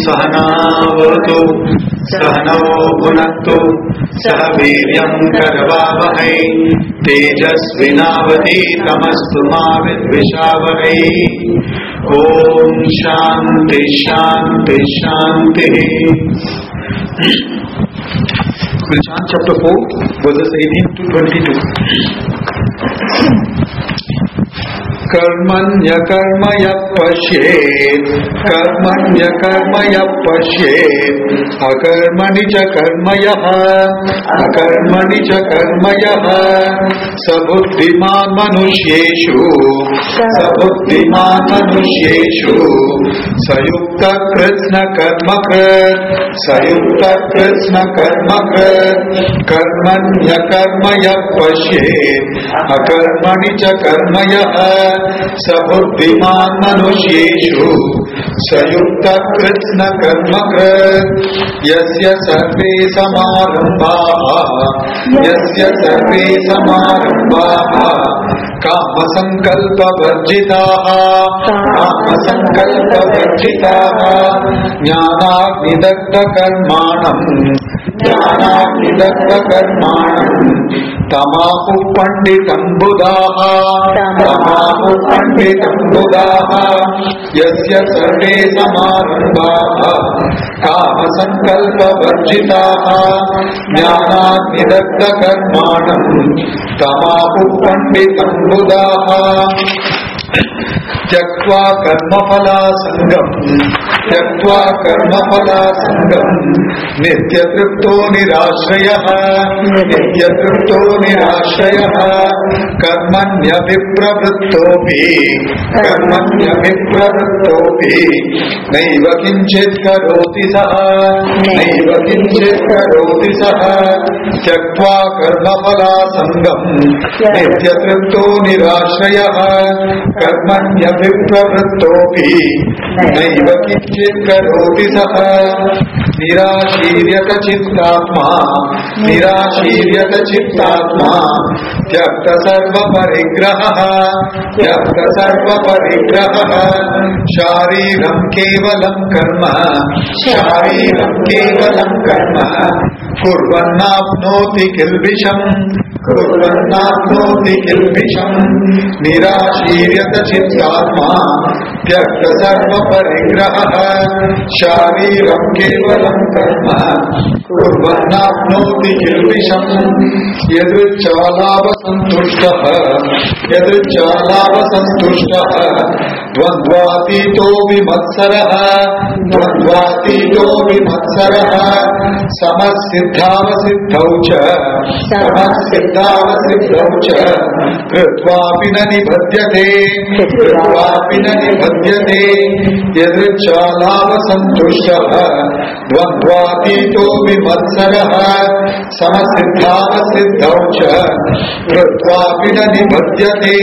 सहनावतु सहनौ भुनक्तु सह वीर्यं करवावहै तेजस्विनावधीतमस्तु मा विद्विषावहै। ओम शांति शांति शांति। John chapter 4 verses 18 to 22. कर्मण्य कर्म यः पश्येत् कर्मण्य कर्म यः पश्येत् अकर्मणि च कर्म यः अकर्मणि च कर्म यः स बुद्धिमान् मनुष्येषु स युक्त कृत्स्न कर्म कृत् कर्मण्य कर्म यः पश्येत् अकर्मणि च कर्म यः स बुद्धिमान् मनुष्येषु स युक्त कृत्स्न कर्म कृत्। यस्य सर्वे समारम्भाः कामसङ्कल्पवर्जिताः ज्ञानाग्निदग्धकर्माणम् तमाहु पंडितं बुधाः यस्य सर्वे समारम्भाः कामसङ्कल्पवर्जिताः ज्ञानाग्निदग्धकर्माणम् तमाहु पंडितं बुधाः। त्यक्त्वा कर्मफलासङ्गम् नित्यतृप्तो निराश्रयः कर्मण्यभिप्रवृत्तोऽपि नैव किञ्चित् करोति सः त्यक्त्वा कर्मफलासङ्गम् नित्यतृप्तो निराश्रयः कर्मण्यभिप्रवृत्तोऽपि नैव किञ्चित् करोति सः। निराशीर्यत चित्तात्मा त्यक्त सर्वपरिग्रहः शारीरं केवलं कर्म कुर्वन्नाप्नोति किल्बिषम् निराशीर्यत चित्तात्मा त्यक्त सर्वपरिग्रहः शारीरं केवलं कर्म कुर्वन्नाप्नोति किल्बिषम्। यदृच्छालाभसन्तुष्टः द्वन्द्वातीतो विमत्सरः समसिद्धावसिद्धौ च कृत्वापि न निबध्यते यदृच्छालाभसन्तुष्टः द्वन्द्वातीतो विमत्सरः समसिद्धावसिद्धौ च कृत्वापि न निबध्यते।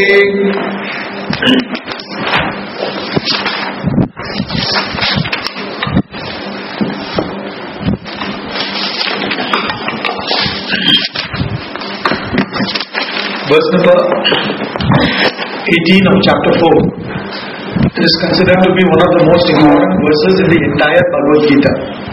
Verse number 18 of chapter 4. It is considered to be one of the most important verses in the entire Bhagavad Gita.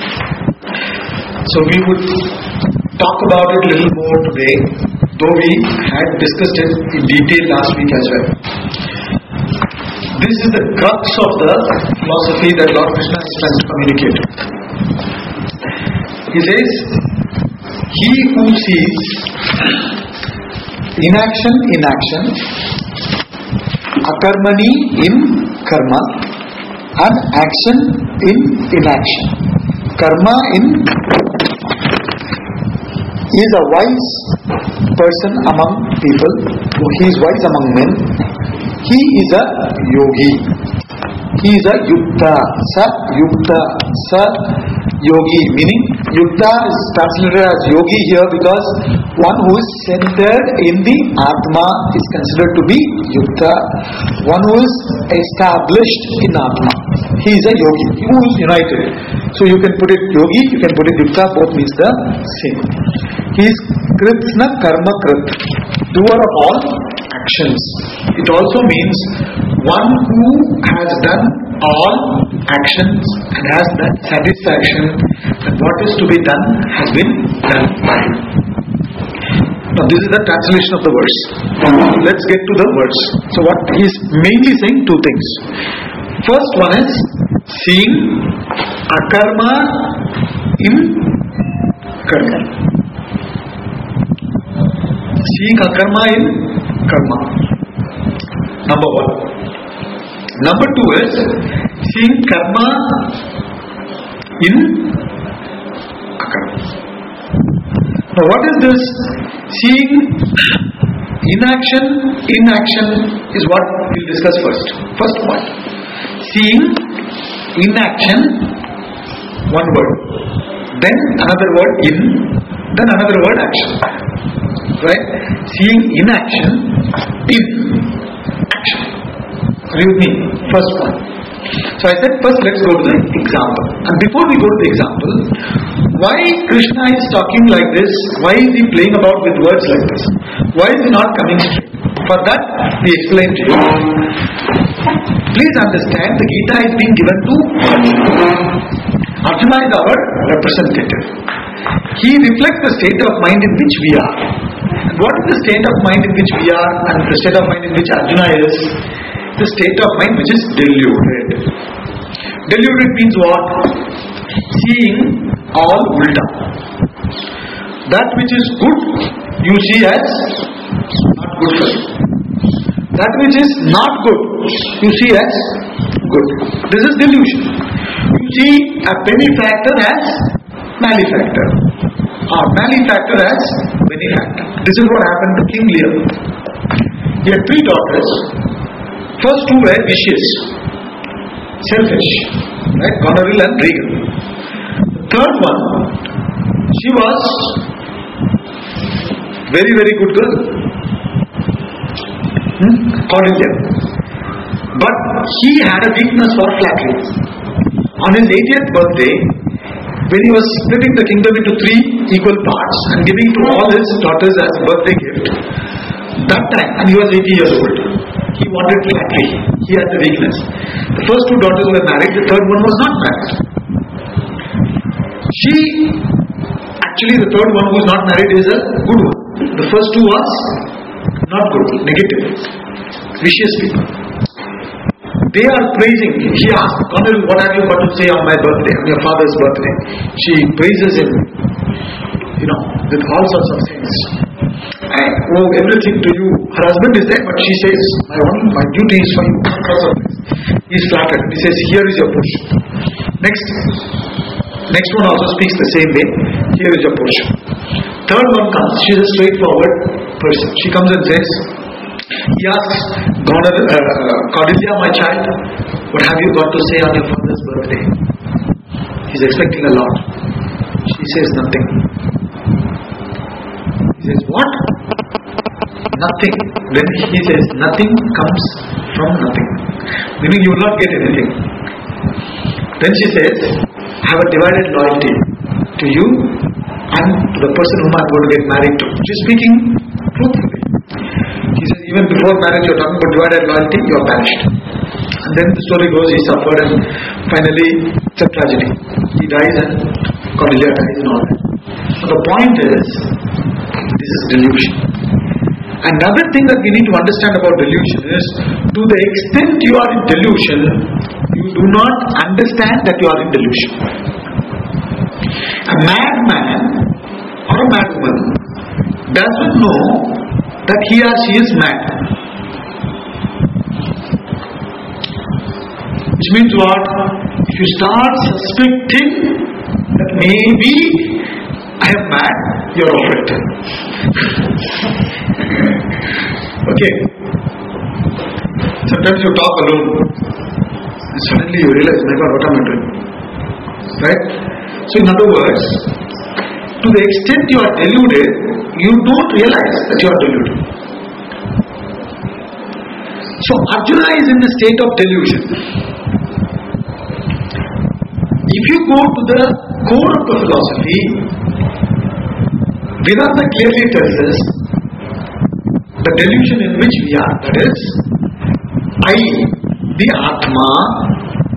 So we would talk about it a little more today, though we had discussed it in detail last week as well. This is the crux of the philosophy that Lord Krishna is trying to communicate. He says, he who sees inaction in action, akarmani in karma, and action in inaction, karma in, is a wise person among people. He is wise among men. He is a yogi. He is a yukta. Sa yogi, meaning yukta is translated as yogi here because one who is centered in the Atma is considered to be yukta. One who is established in Atma, he is a yogi, who is united. So you can put it yogi, you can put it yukta, both means the same. He is kritsna karma krit, doer of all actions. It also means one who has done all actions and has that satisfaction that what is to be done has been done. Now this is the translation of the verse. Let's get to the verse. So what he is mainly saying, two things. First one is seeing akarma in karma. Seeing akarma in karma. Number one. Number two is seeing karma in akarma. Now what is this? Seeing inaction in action is what we'll discuss first. First point. Seeing inaction, one word. Then another word in, then another word action. Right? Seeing inaction in action. Are you with me? First point. So I said first let's go to the example. And before we go to the example, why Krishna is talking like this? Why is he playing about with words like this? Why is he not coming straight? For that we explain to you. Please understand, the Gita is being given to Arjuna. Arjuna is our representative. He reflects the state of mind in which we are. And what is the state of mind in which we are and the state of mind in which Arjuna is? The state of mind which is deluded. Deluded means what? Seeing all ulta. That which is good you see as not good for you. That which is not good you see as good. This is delusion. You see a benefactor as malefactor, or malefactor as benefactor. This is what happened to King Lear. He had three daughters. First two were vicious, selfish, right? Goneril and Regan. The third one, she was very, very good girl. Cordelia. But he had a weakness for flattery. On his 80th birthday, when he was splitting the kingdom into three equal parts and giving to all his daughters as a birthday gift, that time, and he was 80 years old, he wanted flattery. He had the weakness. The first two daughters were married, the third one was not married. Actually the third one who is not married is a good one. The first two was not good, negative, vicious people. They are praising. He asked Colonel, what have you got to say on my birthday, on your father's birthday? She praises him, with all sorts of things. I owe everything to you. Her husband is there, but she says, my duty is for you. Because of this. He is flattered. He says, here is your portion. Next one also speaks the same way. Here is your portion. Third one comes. She is a straightforward person. She comes and says, he asks Cordelia, my child, what have you got to say on your father's birthday? He's expecting a lot. She says nothing. He says, what? Nothing. Then he says, nothing comes from nothing. Meaning you will not get anything. Then she says, I have a divided loyalty to you and to the person whom I am going to get married to. She is speaking truthfully. He says, even before marriage you are talking about divided loyalty, you are banished. And then the story goes, he suffered and finally it's a tragedy. He dies and Cordelia dies and all that. So the point is, this is delusion. Another thing that we need to understand about delusion is, to the extent you are in delusion, you do not understand that you are in delusion. A madman or a madwoman doesn't know that he or she is mad. Which means what? If you start suspecting that maybe I am mad, you are affected. Okay. Sometimes you talk alone and suddenly you realize, my God, what am I doing? Right? So in other words, to the extent you are deluded, you don't realize that you are deluded. So Arjuna is in the state of delusion. If you go to the core of the philosophy, Vedanta clearly tells us the delusion in which we are, that is, I, the Atma,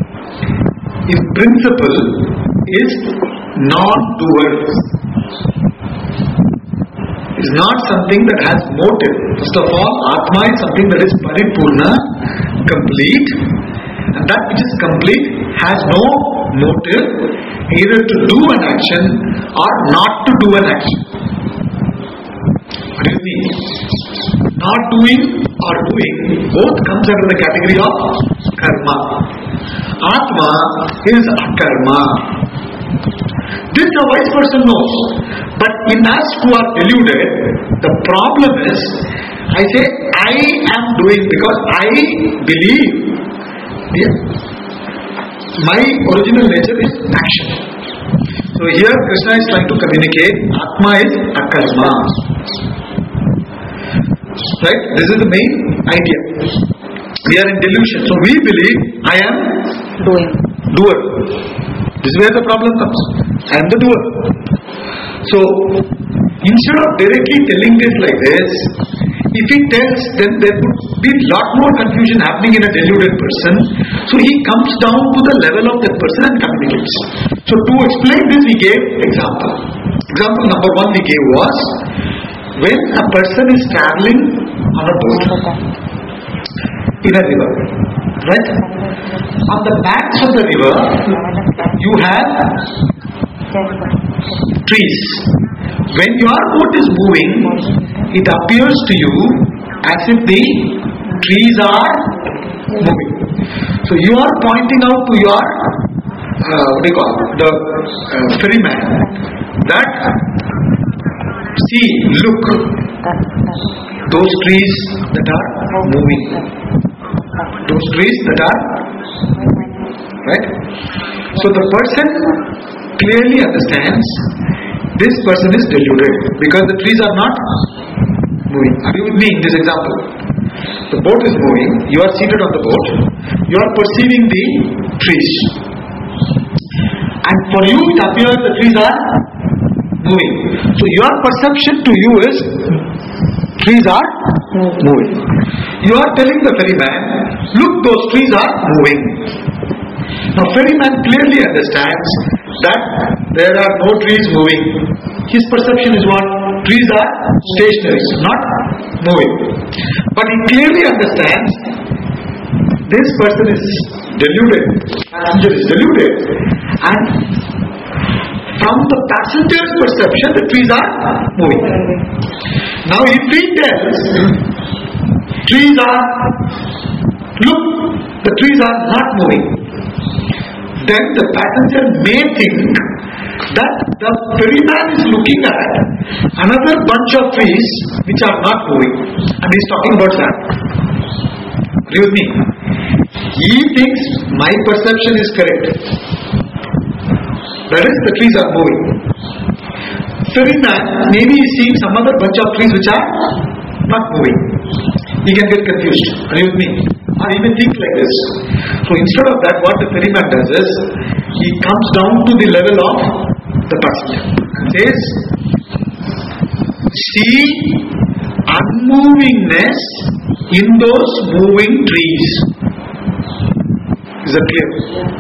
in principle is non-doer. Is not something that has motive. First of all, Atma is something that is paripurna, complete, and that which is complete has no motive either to do an action or not to do an action. What do you mean? Not doing or doing both comes under the category of karma. Atma is akarma. This a wise person knows. But in us who are deluded, the problem is, I say I am doing because I believe my original nature is action. So here Krishna is trying to communicate Atma is akarma. Right? This is the main idea. We are in delusion. So we believe I am doer. This is where the problem comes. I am the doer. So instead of directly telling this like this, if he tells, then there would be a lot more confusion happening in a deluded person. So he comes down to the level of that person and communicates. So to explain this, we gave example. Example number one we gave was, when a person is traveling on a boat in a river, right? On the banks of the river, you have trees. When your boat is moving, it appears to you as if the trees are moving. So you are pointing out to your the ferryman that, see, look, those trees that are moving, those trees that are, right? So the person clearly understands this person is deluded because the trees are not moving. Are you with me in this example? The boat is moving, you are seated on the boat, you are perceiving the trees, and for you it appears the trees are moving. So your perception to you is trees are moving. You are telling the ferryman, look, those trees are moving. Now ferryman clearly understands that there are no trees moving. His perception is what? Trees are stationary, not moving. But he clearly understands this person is deluded, passenger is deluded, and from the passenger's perception the trees are moving. Now if he tells trees are, look, the trees are not moving, then the passenger may think that the ferryman is looking at another bunch of trees which are not moving, and he is talking about that. Are you with me? He thinks my perception is correct, that is, the trees are moving. Ferryman maybe is seeing some other bunch of trees which are not moving. He can get confused. Are you with me? Or he may think like this. So instead of that, what the ferryman does is, he comes down to the level of the passenger and says, see unmovingness in those moving trees. Is that clear?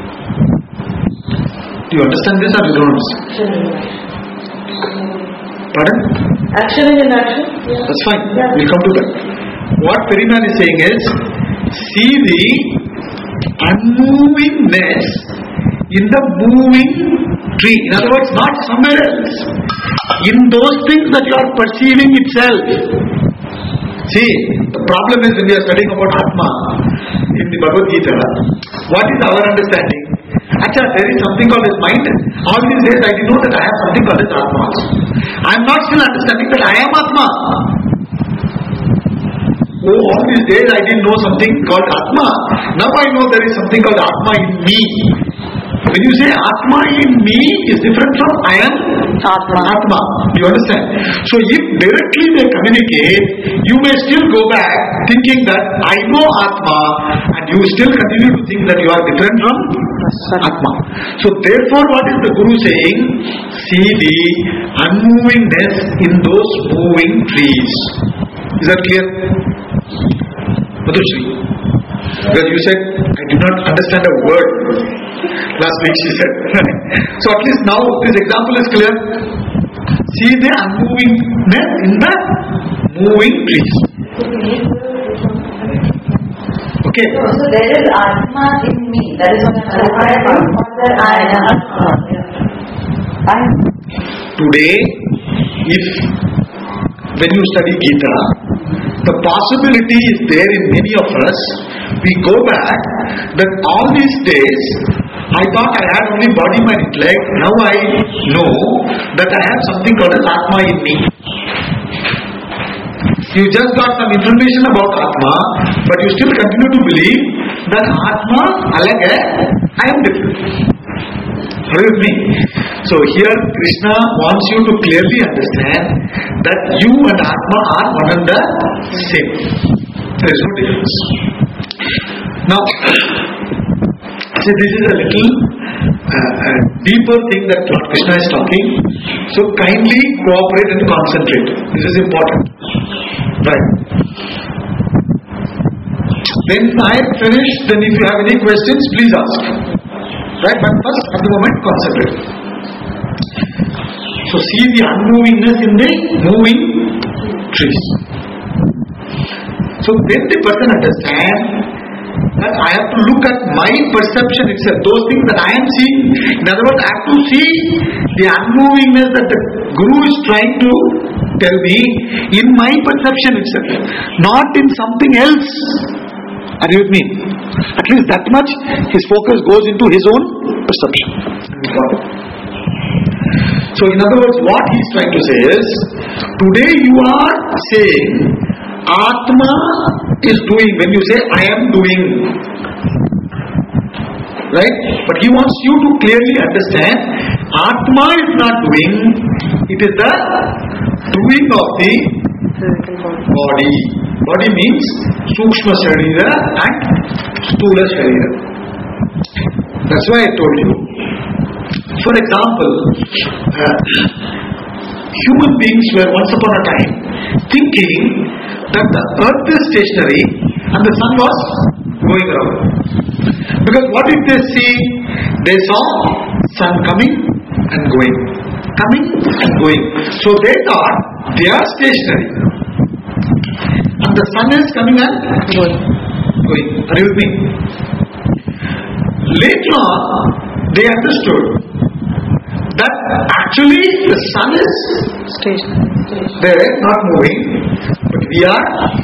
Do you understand this or you don't understand? Pardon? Action is in action. Yeah. That's fine. Yeah. We'll come to that. What ferryman is saying is, see the unmovingness in the moving tree. In other words, not somewhere else. In those things that you are perceiving itself. See, the problem is when we are studying about Atma in the Bhagavad Gita, what is our understanding? Actually, there is something called as mind. All these days I didn't know that I have something called as Atma. I am not still understanding that I am Atma. Oh, all these days I didn't know something called Atma. Now I know there is something called Atma in me. When you say Atma in me is different from I am Atma. You understand? So if directly they communicate, you may still go back thinking that I know Atma, and you still continue to think that you are different from Atma. So therefore what is the Guru saying? See the unmovingness in those moving trees. Is that clear? Madhushri, because you said I do not understand a word. last week she said. So at least now this example is clear. See the unmovingness in the moving trees. Okay. So there is Atma in me. That is what I am. Today, if when you study Gita, the possibility is there in many of us. We go back that all these days I thought I had only body, mind, intellect. Now I know that I have something called as Atma in me. You just got some information about Atma, but you still continue to believe that Atma alag hai, I am different. Are you with me? So here Krishna wants you to clearly understand that you and Atma are one and the same. There is no difference. Now, see, this is a little deeper thing that Lord Krishna is talking. So kindly cooperate and concentrate. This is important. Right. When I finish, then if you have any questions, please ask. Right, but first at the moment concentrate. So see the unmovingness in the moving trees. So when the person understands that I have to look at my perception itself, those things that I am seeing. In other words, I have to see the unmovingness that the Guru is trying to tell me in my perception itself, not in something else. Are you with me? At least that much his focus goes into his own perception. So in other words, what he is trying to say is, today you are saying Atma is doing. When you say I am doing, right? But he wants you to clearly understand Atma is not doing, it is the doing of the body. Body means Sukshma Sharira and Stula Sharira. That's why I told you. For example, human beings were once upon a time thinking that the earth is stationary and the sun was going around. Because what did they see? They saw sun coming and going. Coming and going. So they thought they are stationary. And the sun is coming and going. Are you with me? Later on, they understood that actually the sun is there, not moving, but we are,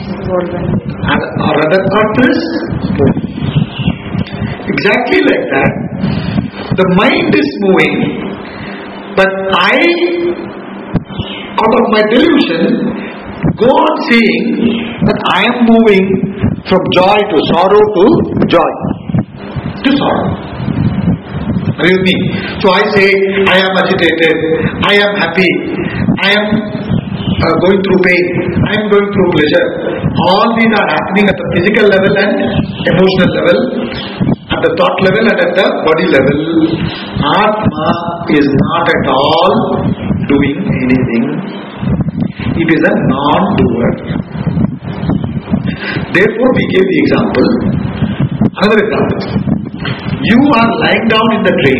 or rather earth is moving. Exactly like that, the mind is moving, but I, out of my delusion, go on saying that I am moving from joy to sorrow to joy to sorrow. Are you with me? So I say I am agitated, I am happy, I am going through pain, I am going through pleasure. All these are happening at the physical level and emotional level, at the thought level and at the body level. Atma is not at all doing anything. It is a non-doer. Therefore, we gave the example. Another example. You are lying down in the train.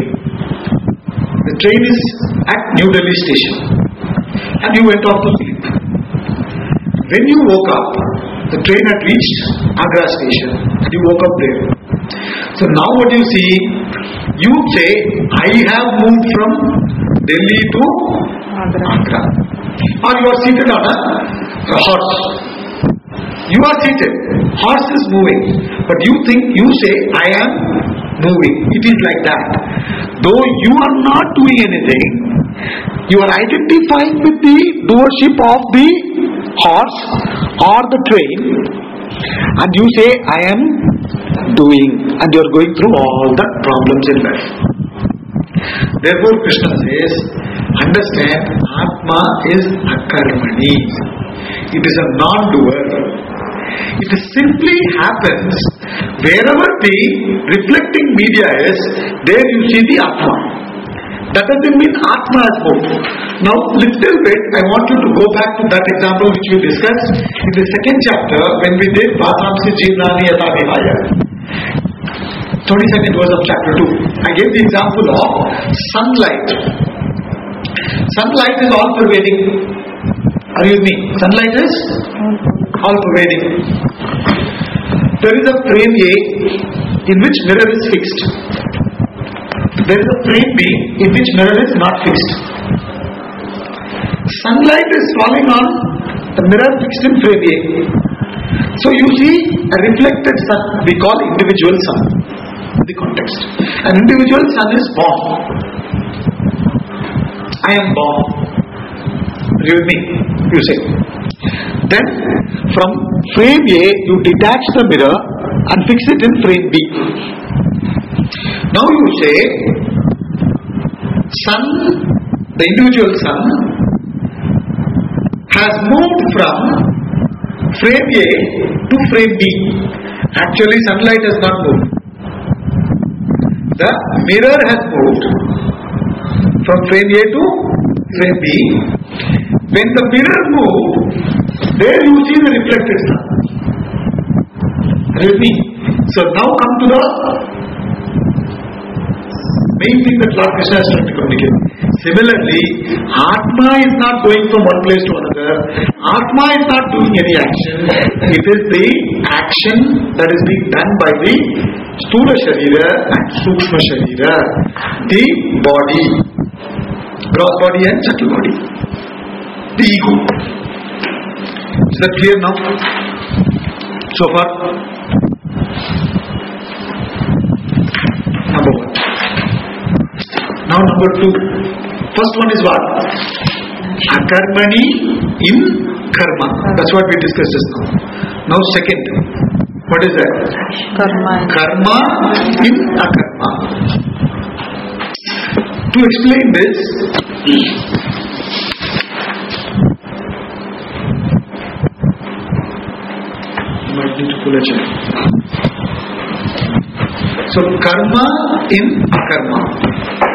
The train is at New Delhi station. And you went off to sleep. When you woke up, the train had reached Agra station. And you woke up there. So now what you see, you say, I have moved from Delhi to Agra. Or you are seated on a horse. You are seated. Horse is moving. But you say, I am moving. It is like that. Though you are not doing anything, you are identifying with the doership of the horse or the train, and you say, I am doing, and you are going through all the problems in life. Therefore, Krishna says, understand, Atma is akarmani. It is a non-doer. It simply happens wherever the reflecting media is, there you see the Atma. That doesn't mean Atma has moved. Now, little bit, I want you to go back to that example which we discussed in the second chapter when we did Bhasamsi Jeevnani Yatha Vihaya. 22nd verse of chapter 2. I gave the example of sunlight. Sunlight is all pervading. Are you with me? Sunlight is all pervading. There is a frame A in which mirror is fixed. There is a frame B in which mirror is not fixed. Sunlight is falling on the mirror fixed in frame A. So you see a reflected sun, we call individual sun in the context. An individual sun is born. I am born. Are you with me? You say. Then from frame A you detach the mirror and fix it in frame B. Now you say sun, the individual sun has moved from frame A to frame B. Actually sunlight has not moved. The mirror has moved from frame A to frame B. When the mirror moved, there you see the reflected sun. Are you with me? So now come to the main thing that Lord Krishna is trying to communicate. Similarly, Atma is not going from one place to another. Atma is not doing any action. It is the action that is being done by the Sthula Sharira and Sukshma Sharira. The body, gross body and subtle body. The ego. Is that clear now? So far? Number one. Now number two. First one is what? Akarmani in karma. That's what we discussed just now. Now second. What is that? Karma in akarma. To explain this, you might need to pull a chair. So karma in akarma.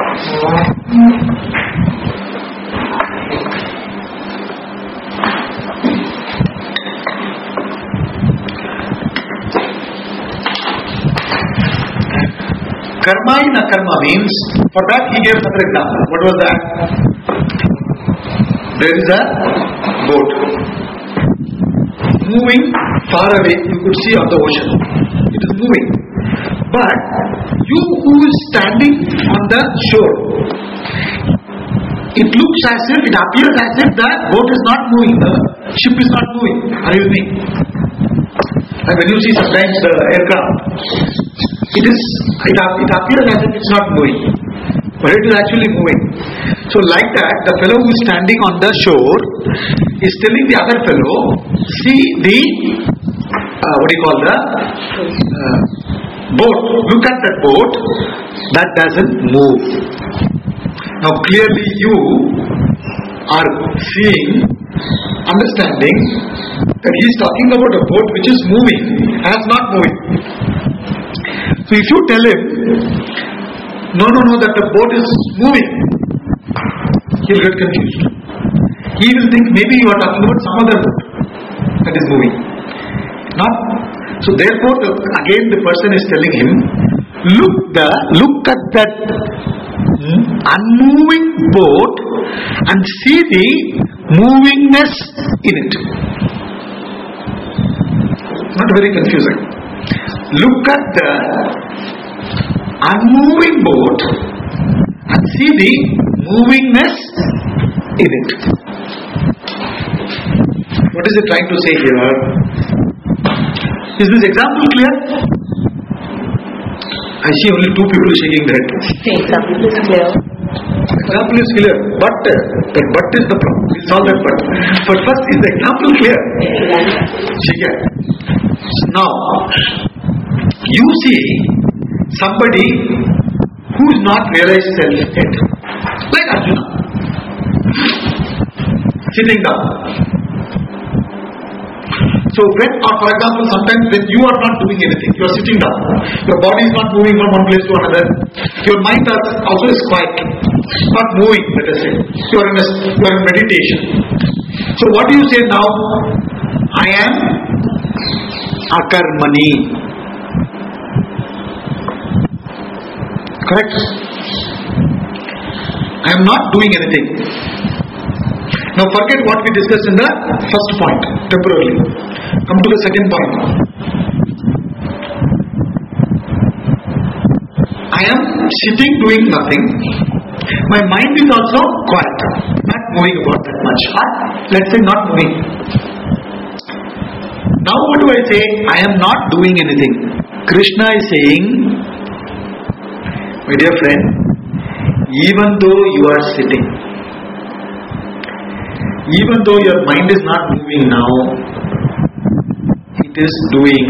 Karma in akarma means, for that he gave another example. What was that? There is a boat moving far away, you could see on the ocean. It is moving. But you who is standing on the shore, it looks as if, it appears as if the boat is not moving, the ship is not moving. Are you with me? And when you see sometimes the aircraft, it appears as if it's not moving, but it is actually moving. So like that, the fellow who is standing on the shore is telling the other fellow, see the, boat, look at that boat, that doesn't move. Now clearly you are seeing, understanding that he is talking about a boat which is moving, as not moving. So if you tell him, no, that the boat is moving, he will get confused. He will think maybe you are talking about some other boat that is moving. Not. So therefore, again the person is telling him, look at that unmoving boat and see the movingness in it. Not very confusing. Look at the unmoving boat and see the movingness in it. What is it trying to say here? Is this example clear? I see only two people shaking their head. Example is clear. Example is clear, but that but is the problem. We'll solve that but. But first, is the example clear? Now, you see somebody who is not realized self yet, like Arjuna, sitting down. So when, or for example, sometimes when you are not doing anything, you are sitting down, your body is not moving from one place to another, your mind also is quiet, not moving, let us say. You are in meditation. So what do you say now? I am akarmani. Correct? I am not doing anything. Now forget what we discussed in the first point, temporarily. Come to the second point. I am sitting doing nothing. My mind is also quiet, not moving about that much. Or let's say not moving. Now what do I say? I am not doing anything. Krishna is saying, my dear friend, even though you are sitting, even though your mind is not moving now, it is doing.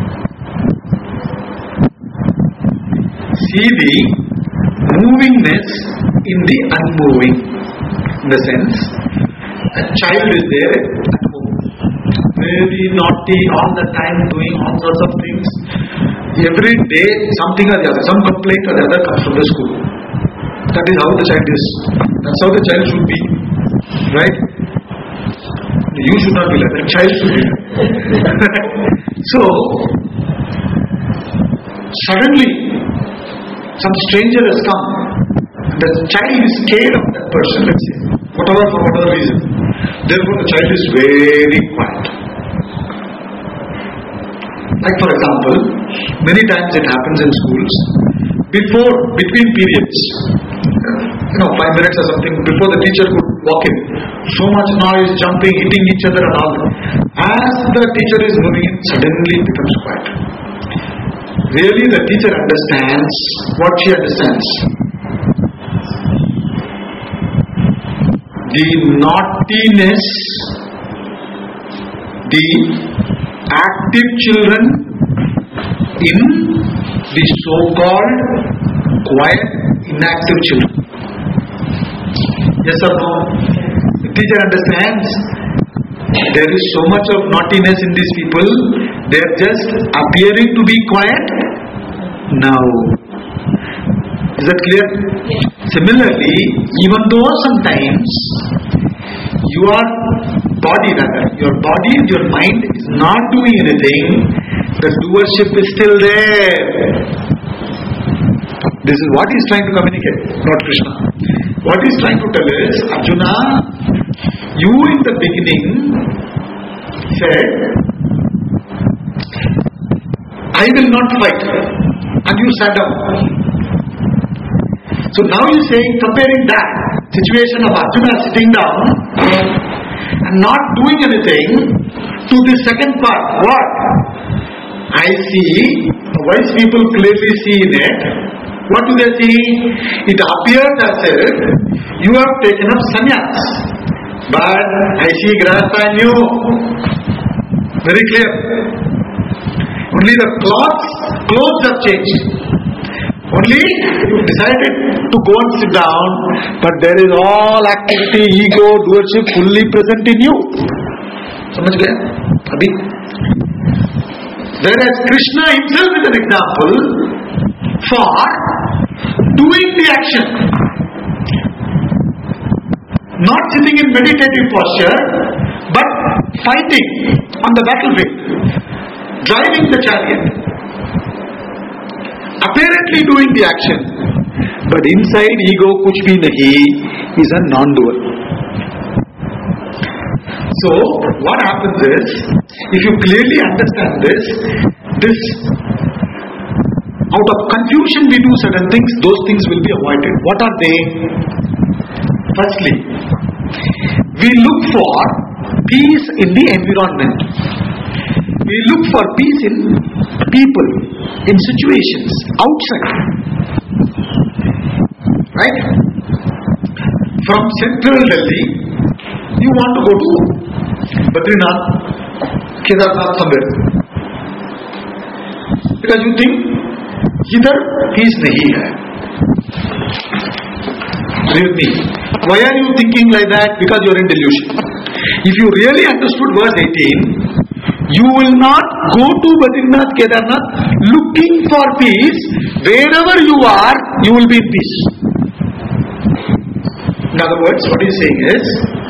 See the movingness in the unmoving. In the sense, a child is there at home, very naughty all the time, doing all sorts of things. Every day something or the other, some complaint or the other comes from the school. That is how the child is. That's how the child should be. Right? You should not be like that. Child should be like that. So, suddenly, some stranger has come. The child is scared of that person, let's say. For whatever reason. Therefore, the child is very quiet. Like for example, many times it happens in schools. Between periods, 5 minutes or something, before the teacher could walk in, so much noise, jumping, hitting each other and all. As the teacher is moving in, suddenly it becomes quiet. Really the teacher understands what she understands. The naughtiness, the active children in the so-called quiet, inactive children. Yes or no? The teacher understands there is so much of naughtiness in these people, they are just appearing to be quiet now. Is that clear? Yes. Similarly, even though sometimes your body and your mind is not doing anything, the doership is still there. This is what he is trying to communicate, not Krishna. What he is trying to tell is, Arjuna, you in the beginning said, I will not fight, and you sat down. So now you are saying, comparing that situation of Arjuna sitting down and not doing anything to the second part. What? I see, wise people clearly see in it. What do they see? It appears as if you have taken up sannyas. But I see grahastha in you. Very clear. Only the clothes have changed. Only you decided to go and sit down, but there is all activity, ego, doership fully present in you. Samajh gaya? Abhi? Whereas Krishna himself is an example for doing the action. Not sitting in meditative posture, but fighting on the battlefield, driving the chariot. Apparently doing the action, but inside ego kuch bhi nahi, is a non-doer. So what happens is, if you clearly understand this out of confusion we do certain things, those things will be avoided. What are they? Firstly, we look for peace in the environment. We look for peace in people, in situations, outside. Right? From central Delhi, you want to go to Badrinath, Kedarnath, somewhere. Because you think, either peace nahi hai. With me. Why are you thinking like that? Because you are in delusion. If you really understood verse 18, you will not go to Badrinath, Kedarnath looking for peace. Wherever you are, you will be in peace. In other words, what he is saying is,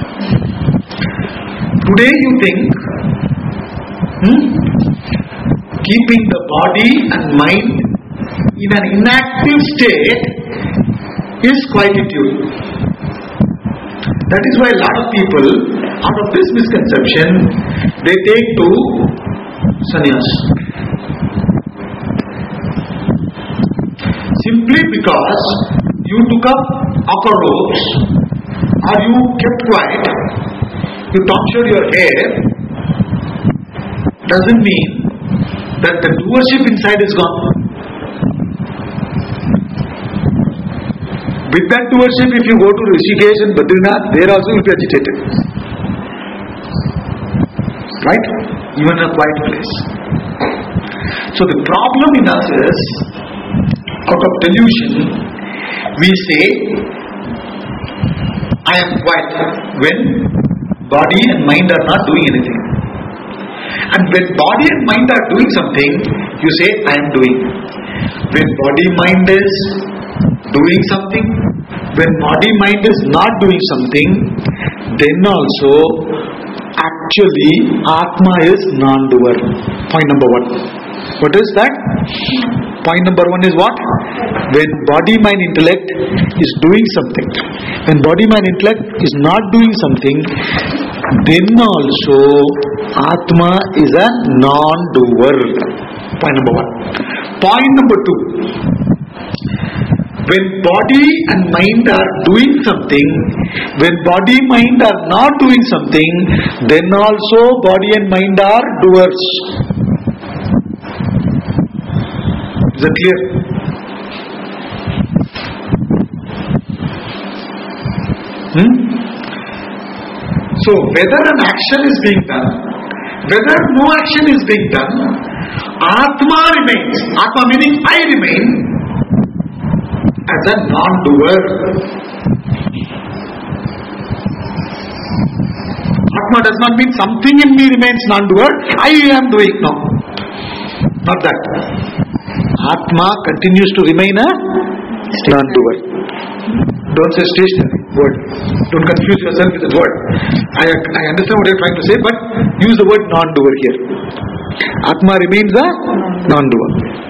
today you think, keeping the body and mind in an inactive state is quietude. That is why a lot of people, out of this misconception, they take to sannyas. Simply because you took up upper robes or you kept quiet, you tonsured your hair, doesn't mean that the doership inside is gone. With that doership, if you go to Rishikesh and Badrinath, there also you will be agitated. Right? Even in a quiet place. So the problem in us is, out of delusion, we say, I am quiet when body and mind are not doing anything. And when body and mind are doing something, you say, I am doing. When body mind is doing something, when body mind is not doing something, then also actually Atma is non-doer. Point number one. What is that? Point number one is what? When body, mind, intellect is doing something. When body, mind, intellect is not doing something, then also Atma is a non-doer. Point number one. Point number two. When body and mind are doing something, when body, mind are not doing something, then also body and mind are doers. Is that clear? So whether an action is being done, whether no action is being done, Atma remains. Atma meaning I remain as a non-doer. Atma does not mean something in me remains non-doer. I am doing. No. Not that. Atma continues to remain a non-doer. Don't say stationary word. Don't confuse yourself with the word. I understand what you're trying to say, but use the word non-doer here. Atma remains a non-doer.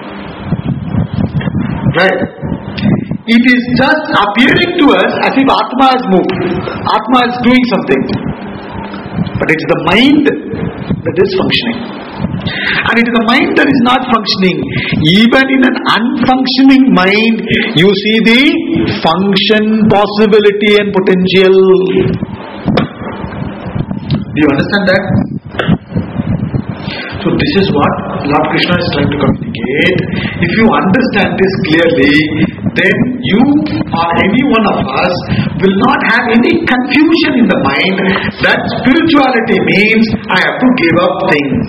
Right. It is just appearing to us as if Atma has moved. Atma is doing something. But it is the mind that is functioning. And it is the mind that is not functioning. Even in an unfunctioning mind, you see the function, possibility and potential. Do you understand that? So this is what Lord Krishna is trying to communicate. If you understand this clearly, then you or any one of us will not have any confusion in the mind that spirituality means I have to give up things.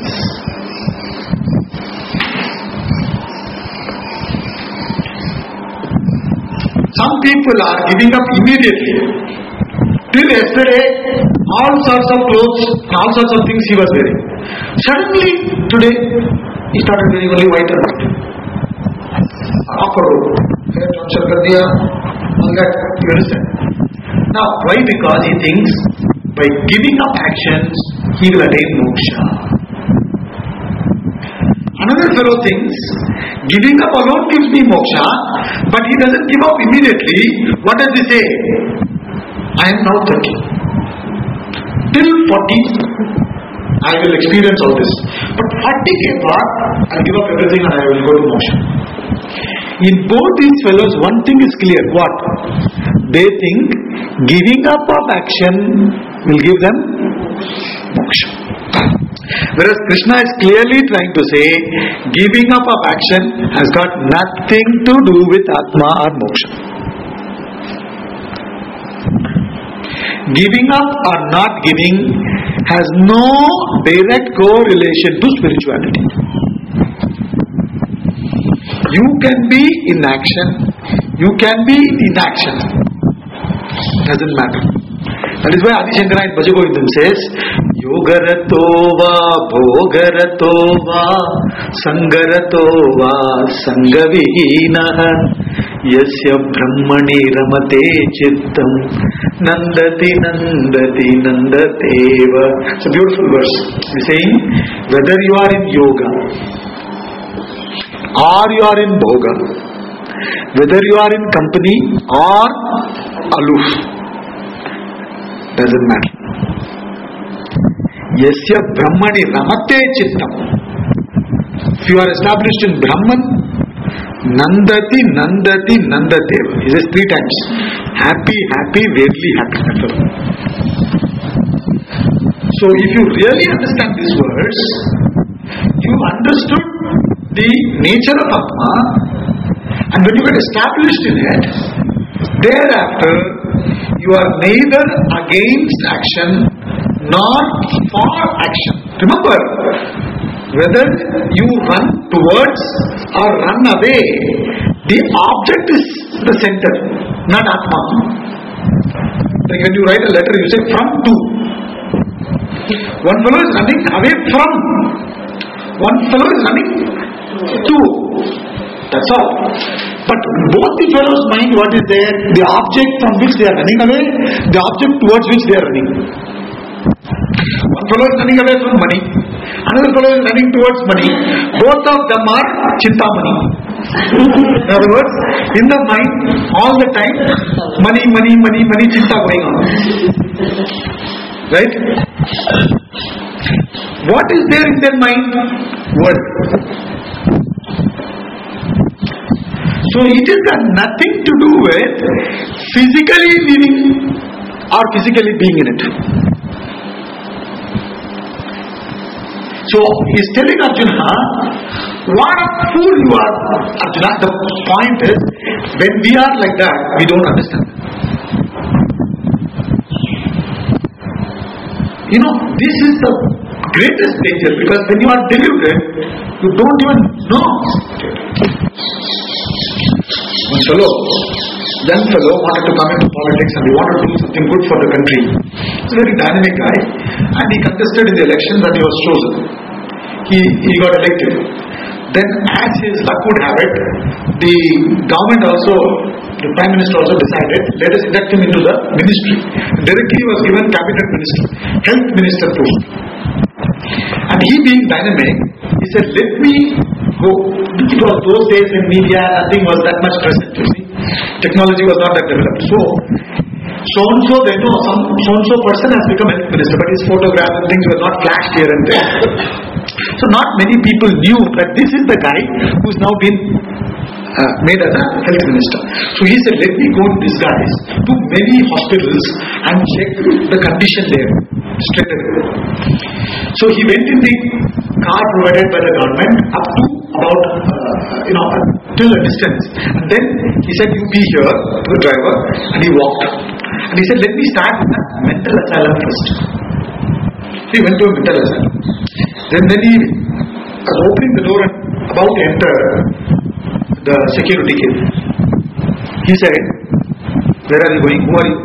Some people are giving up immediately. Till yesterday, all sorts of clothes, all sorts of things he was wearing. Suddenly, today, he started wearing only white and white. You understand? Now, why? Because he thinks by giving up actions, he will attain moksha. Another fellow thinks giving up alone gives me moksha, but he doesn't give up immediately. What does he say? I am now 30. Till 40, I will experience all this. But 40 came back, I will give up everything and I will go to moksha. In both these fellows, one thing is clear. What? They think giving up of action will give them moksha. Whereas Krishna is clearly trying to say, giving up of action has got nothing to do with Atma or moksha. Giving up or not giving has no direct correlation to spirituality. You can be in action, you can be in inaction. Doesn't matter. That is why Adi Shankara in Bhajagovindam says, Yogarato va bhogarato va sangarato va sangavihinaha yasya brahmani ramate chittam nandati nandati nandateva. It's a beautiful verse. He's saying, whether you are in yoga or you are in bhoga, Whether you are in company or aloof, doesn't matter. Yasya Brahmani Ramate Chittam. If you are established in Brahman, Nandati, Nandati, Nandateva. He says 3 times. Happy, happy, weirdly happy. That's all. So if you really understand these words, you understood the nature of Atma, and when you get established in it, thereafter you are neither against action nor for action. Remember, whether you run towards or run away, the object is the center, not Atma. Like when you write a letter, you say from to. One fellow is running away from. One fellow is running to. That's all. But both the fellows' mind, what is there? The object from which they are running away, the object towards which they are running. One fellow is running away from money, another fellow is running towards money. Both of them are Chintamani. In other words, in the mind, all the time, money, money, money, money, Chinta going on. Right? What is there in their mind? World. So it is got nothing to do with physically living or physically being in it. So he is telling Arjuna, what a fool you are, Arjuna. The point is, when we are like that, we don't understand. You know, this is the greatest danger, because when you are deluded, you don't even know. One fellow, young fellow, wanted to come into politics and he wanted to do something good for the country. He's a very dynamic guy, and he contested in the elections and he was chosen. He got elected. Then, as his luck would have it, the government also, the Prime Minister also decided, let us elect him into the ministry. Directly he was given cabinet minister, health minister post. And he being dynamic, he said, let me go. It was those days when media, nothing was that much present, you see. Technology was not that developed. So and so, they know some so and so person has become health minister, but his photographs and things were not flashed here and there. So not many people knew that this is the guy who's now been made as a health minister. So he said, let me go in disguise to many hospitals and check the condition there straight away. So he went in the car provided by the government up to about till a distance, and then he said, you be here, to the driver, and he walked, and he said, let me start with the mental asylum first. He went to a mental asylum. Then he was opening the door and about to enter, the security came. He said, where are you going? Who are you?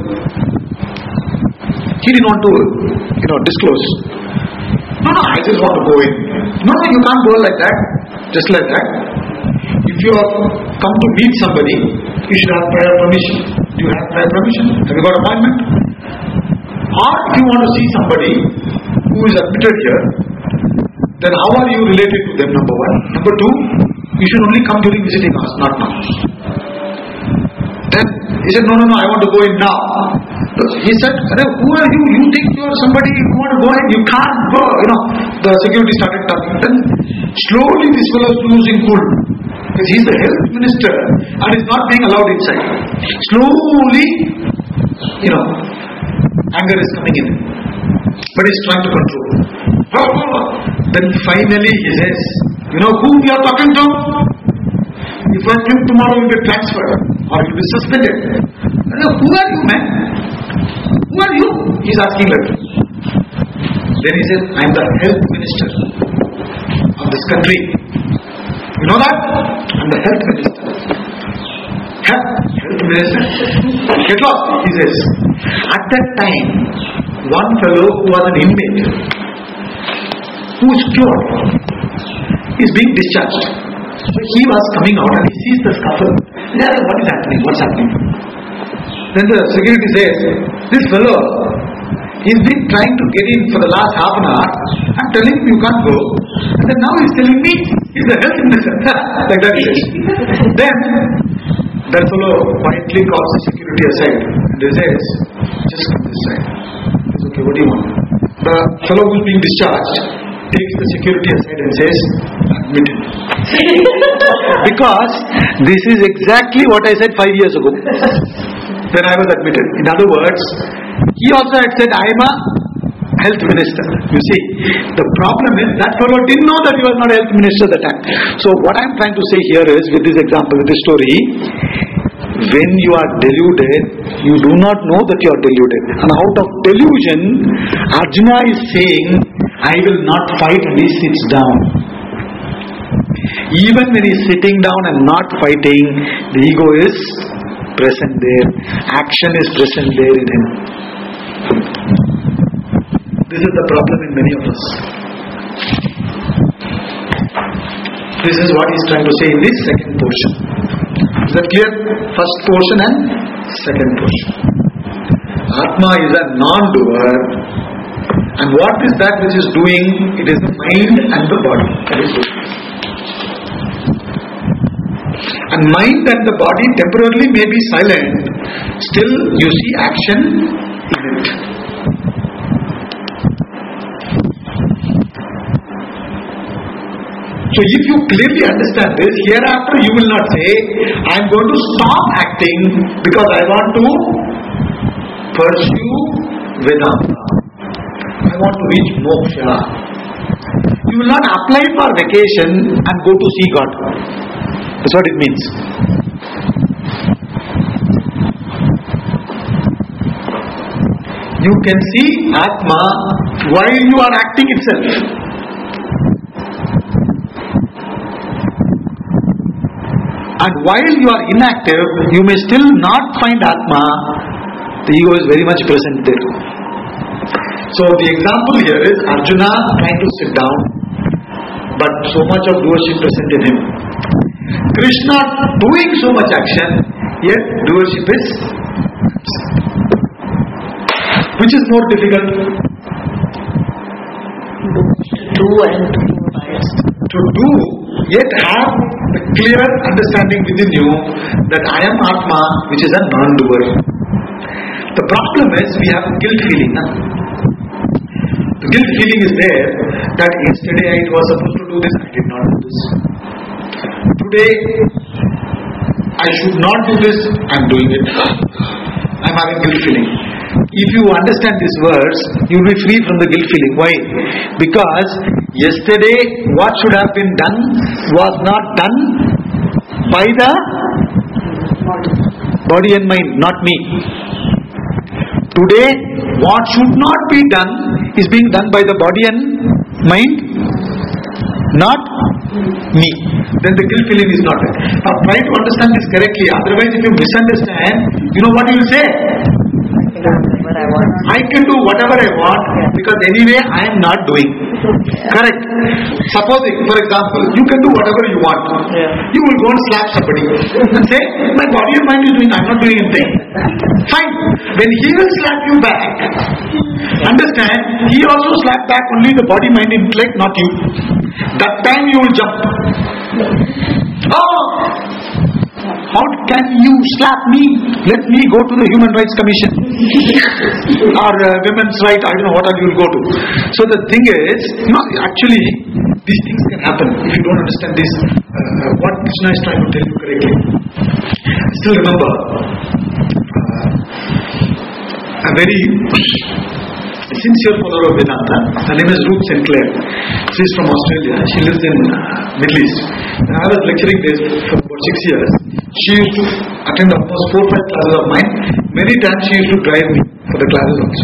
He didn't want to, disclose. No, I just want to go in. No, you can't go like that. Just like that. If you have come to meet somebody, you should have prior permission. Do you have prior permission? Have you got appointment? Or if you want to see somebody who is admitted here, then how are you related to them, number one? Number two, you should only come during visiting hours, not now. Then he said, no, I want to go in now. He said, who are you? You think you are somebody, you want to go in, you can't go. The security started talking. Then slowly this fellow is losing cool. Because he is the health minister and is not being allowed inside. Slowly, anger is coming in. But he is trying to control. Then finally he says, you know who we are talking to? If I think tomorrow you will get transferred or you will be suspended. Who are you, man? Who are you? He is asking like that. Then he says, I am the health minister of this country. You know that? I am the health minister. Health minister. Get lost, he says. At that time, one fellow who was an inmate, who is cured, is being discharged. So he was coming out and he sees the scuffle. What is happening? What's happening? Then the security says, this fellow, he's been trying to get in for the last half an hour. I'm telling him you can't go. And then now he's telling me he's the health minister. Like that he says. Then That fellow quietly calls the security aside and he says, just come this side. He says, okay, what do you want? The fellow who is being discharged takes the security aside and says, admit it. Because this is exactly what I said 5 years ago when I was admitted. In other words, he also had said, I am a health minister. You see, the problem is that fellow didn't know that he was not a health minister at the time. So what I am trying to say here is, with this example, with this story, when you are deluded, you do not know that you are deluded. And out of delusion, Arjuna is saying, I will not fight, and he sits down. Even when he is sitting down and not fighting, the ego is present there. Action is present there in him. This is the problem in many of us. This is what he is trying to say in this second portion. Is that clear? First portion and second portion. Atma is a non-doer. And what is that which is doing? It is the mind and the body that is doing. And mind and the body temporarily may be silent. Still you see action in it. So if you clearly understand this, hereafter you will not say, I am going to stop acting because I want to pursue Vedanta. I want to reach moksha. You will not apply for vacation and go to see God. That's what it means. You can see Atma while you are acting itself. And while you are inactive, you may still not find Atma. The ego is very much present there. So the example here is Arjuna trying to sit down, but so much of doership present in him. Krishna doing so much action, yet doership is absent. Which is more difficult? Do and to be biased. To do, yet have a clear understanding within you that I am Atma, which is a non-doer. The problem is we have guilt feeling. The guilt feeling is there that yesterday I was supposed to do this, I did not do this. Today I should not do this, I am doing it. I am having guilt feeling. If you understand this verse, you will be free from the guilt feeling. Why? Because yesterday what should have been done was not done by the body and mind, not me. Today what should not be done is being done by the body and mind, not me. Then the guilt feeling is not there. Now try to understand this correctly. Otherwise, if you misunderstand, you know what you will say? I can do whatever I want because anyway I am not doing. Correct. Supposing, for example, you can do whatever you want. You will go and slap somebody and say, my body and mind is doing, I am not doing anything. Fine. When he will slap you back, understand, he also slapped back only the body, mind, intellect, not you. That time you will jump. Oh! How can you slap me? Let me go to the Human Rights Commission or Women's Rights, I don't know what all you will go to. So the thing is, actually these things can happen if you don't understand this. What Krishna is trying to tell you correctly. Still remember a very sincere follower of Vedanta. Her name is Ruth Sinclair. She is from Australia. She lives in Middle East. When I was lecturing there for about 6 years, she used to attend almost 4 or 5 classes of mine. Many times she used to drive me for the classes also.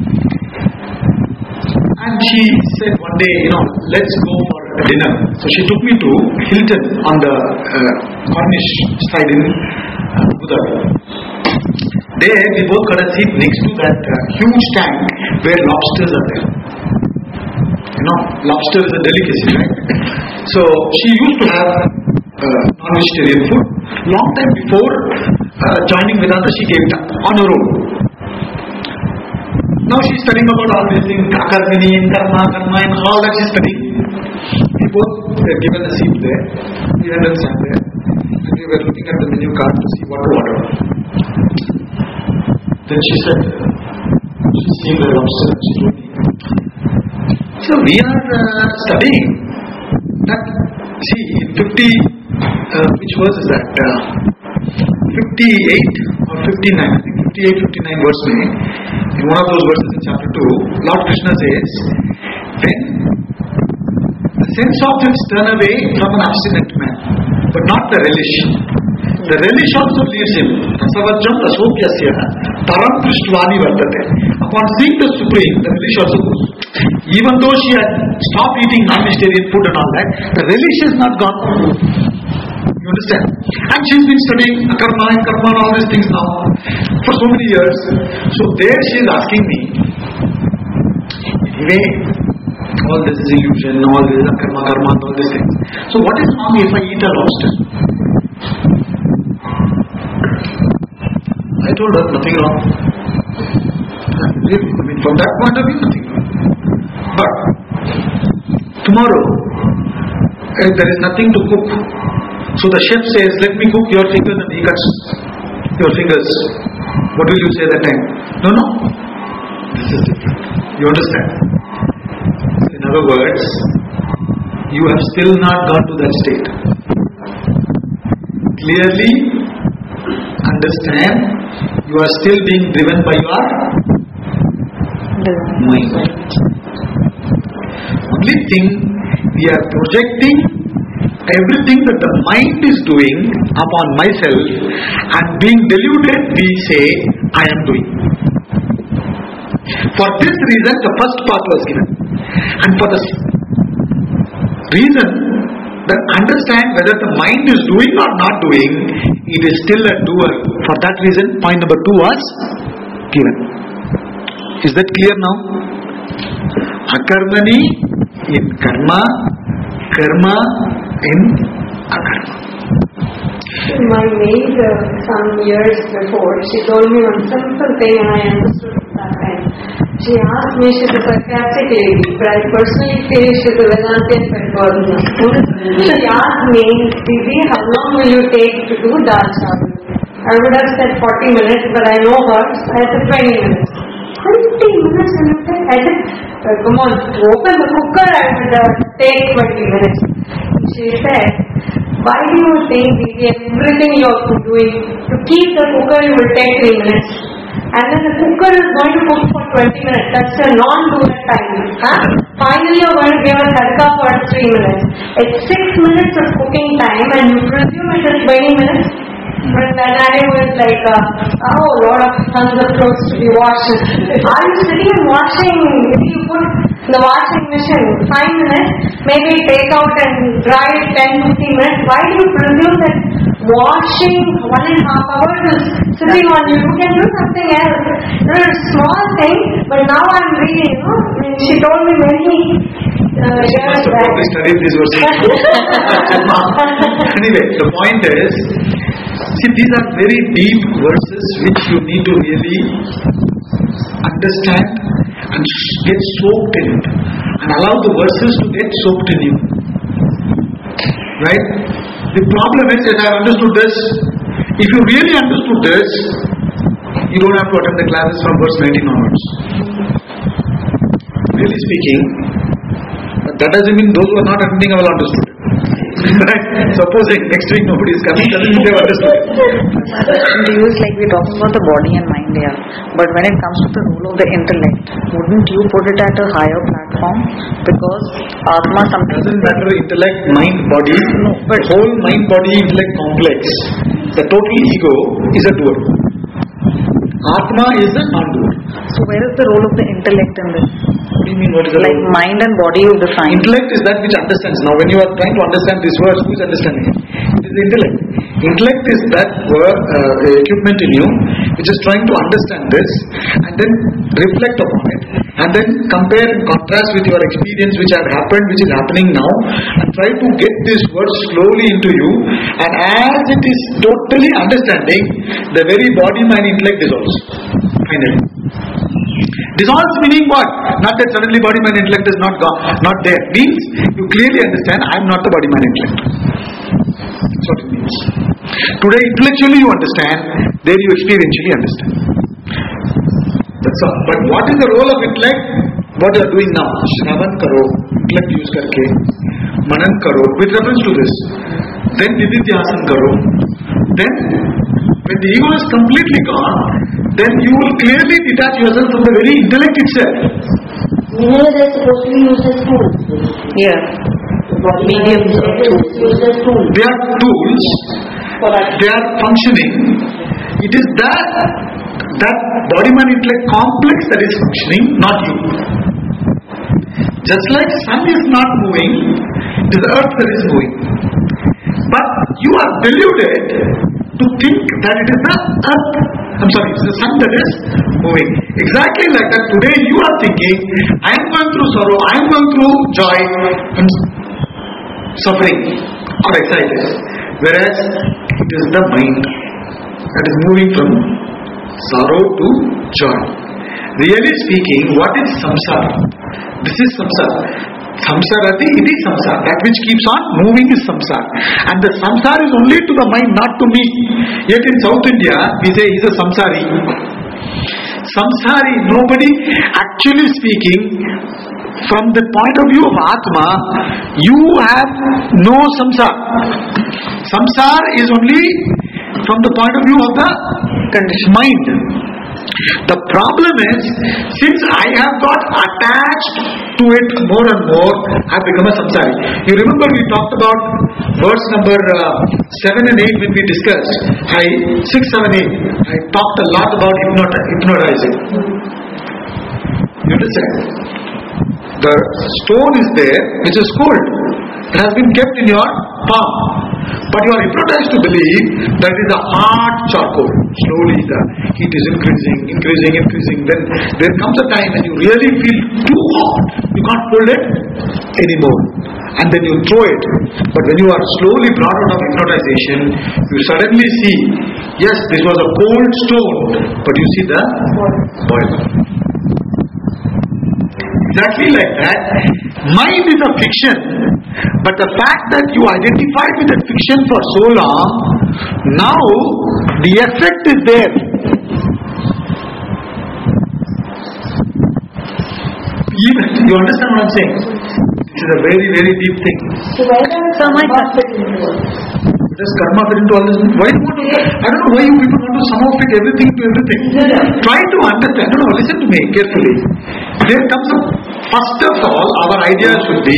And she said one day, let's go for dinner. So she took me to Hilton on the Cornish side in Abu Dhabi. There we both got a seat next to that huge tank where lobsters are there. Lobster is a delicacy, right? So she used to have non-vegetarian food. Long time before joining Vedanta, she gave it up on her own. Now she's studying about all these things, Akarmini, Karma, and all that she's studying. We both were given a seat there. We had a stand there. And we we were looking at the menu card to see what to order. Then she said, she's seen the lobster and she told me, so we are studying that, see, in 50, which verse is that? 58 or 59, I think 58, 59 verse में, in one of those verses in chapter 2, Lord Krishna says, when the sense objects turn away from an abstinent man, but not the relish. The relish also leaves him. Tasavajjam tasopyasya param drishtwani vartate. Upon seeing the Supreme, the relish also goes. Even though she had stopped eating non-vegetarian food and all that, the relish is not gone. You understand? And she's been studying karma and all these things now for so many years. So there she is asking me, anyway, all this is illusion, all this is karma and all these things. So what is wrong if I eat a lobster? I told her nothing wrong. Really, I mean, from that point of view, nothing wrong. But tomorrow, if there is nothing to cook, so the chef says, let me cook your fingers, and he cuts your fingers. What will you say that time? No, this is different. You understand? In other words, you have still not gone to that state. Clearly understand, you are still being driven by your mind. Only thing, we are projecting everything that the mind is doing upon myself, and being deluded, we say, I am doing. For this reason, the first part was given. And for the reason that understand whether the mind is doing or not doing, it is still a doer. For that reason, point number 2 was given. Is that clear now? Akarmani in karma, karma in akarma. My maid, some years before, she told me one simple thing and I understood it that time. She asked me, she's a sarcastic lady, but I personally feel she's a Vedantian person. She asked me, Didi, how long will you take to do dal chawal? I would have said 40 minutes, but I know her, so I said 20 minutes. 20 minutes, I said, come on, open the cooker, I would take 20 minutes. She said, why do you think, Didi, everything you are doing, to keep the cooker you will take 3 minutes? And then the cooker is going to cook for 20 minutes. That's a non-doer time. Finally you are going to give a tadka for 3 minutes. It's 6 minutes of cooking time and you presume it is 20 minutes. But that time was like, a lot of tons of clothes to be washed. Are you sitting and washing? If you put the washing machine 5 minutes, maybe take out and dry it 10-15 minutes. Why do you presume that washing 1.5 hours is sitting on you? You can do something else. It's a small thing, but now I'm reading, she told me many years back. Studied these verses. Anyway, the point is, see, these are very deep verses which you need to really understand and get soaked in it, and allow the verses to get soaked in you. Right? The problem is that I have understood this. If you really understood this, you don't have to attend the classes from verse 19 onwards. Really speaking, but that doesn't mean those who are not attending have understood it. Right? Supposing next week nobody is coming, doesn't mean they have understood it. Views like we're talking about the body and mind here, but when it comes to the role of the intellect, wouldn't you put it at a higher platform? Because Atma sometimes doesn't matter intellect, mind, body. No, but whole mind, body, intellect complex. The total ego is a doer. Atma is a non-doer. So where is the role of the intellect in this? What do you mean? What is the like role? mind and body you define. Intellect is that which understands. Now when you are trying to understand this verse, who is understanding it? It is the intellect. Intellect is that equipment in you which is trying to understand this and then reflect upon it and then compare and contrast with your experience which have happened, which is happening now, and try to get this word slowly into you, and as it is totally understanding, the very body, mind, intellect dissolves. Finally. Dissolves meaning what? Not that suddenly body, mind, intellect is not gone, not there. Means you clearly understand I am not the body, mind, intellect. That's what it means. Today intellectually you understand, then you experientially understand. That's all. But what is the role of intellect? What you are doing now? Shravan karo, intellect use karke, manan karo, with reference to this. Then nididhyasan karo. Then, when the ego is completely gone, then you will clearly detach yourself from the very intellect itself. Here they are supposed to be used as tools. Yeah. Mediums or tools. Used as tools. They are tools, they are functioning. It is that body-mind intellect complex that is functioning, not you. Just like sun is not moving, it is the earth that is moving. But you are deluded to think that it is the earth, it's the sun that is moving. Exactly like that, today you are thinking, I am going through sorrow, I am going through joy and suffering or excited. Whereas it is the mind that is moving from sorrow to joy. Really speaking, what is samsara? This is samsara. Samsarati, it is samsara. That which keeps on moving is samsara. And the samsara is only to the mind, not to me. Yet in South India, we say he is a samsari. Samsari, nobody, actually speaking, from the point of view of Atma, you have no samsara. Samsara is only from the point of view of the mind. The problem is, since I have got attached to it more and more, I have become a samsari. You remember we talked about verse number 7 and 8 when we discussed, 6, 7, 8. I talked a lot about hypnotizing. You understand? The stone is there, which is cold. It has been kept in your palm. But you are hypnotized to believe that it is a hard charcoal. Slowly the heat is increasing. Then there comes a time when you really feel too hot. You can't hold it anymore. And then you throw it. But when you are slowly brought out of hypnotization, you suddenly see, yes, this was a cold stone, but you see the boiler. Exactly like that. Mind is a fiction, but the fact that you identified with that fiction for so long, now the effect is there. Even, you understand what I'm saying? This is a very, very deep thing. So why does karma fit into it? Does karma fit into all this? Why you want to, I don't know why you people want to somehow fit everything to everything. Try to understand. No, listen to me carefully. There comes a, first of all, our idea should be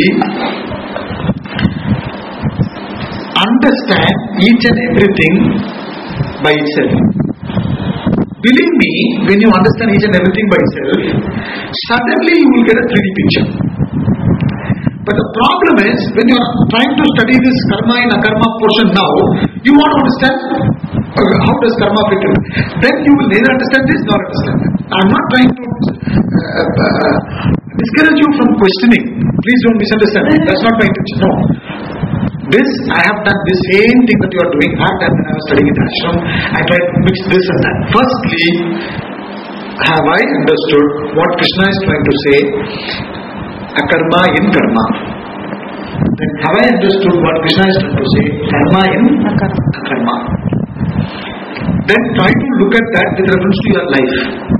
understand each and everything by itself. Believe me, when you understand each and everything by itself, suddenly you will get a 3D picture. But the problem is, when you are trying to study this karma and akarma portion now, you want to understand how does karma fit in. Then you will neither understand this nor understand that. I am not trying to discourage you from questioning. Please don't misunderstand me. That's not my intention. No. This, I have done the same thing that you are doing. I have done when I was studying in ashram. I tried to mix this and that. Firstly, have I understood what Krishna is trying to say? Akarma in karma. Then have I understood what Krishna is trying to say? Karma in akarma. Then try to look at that with reference to your life.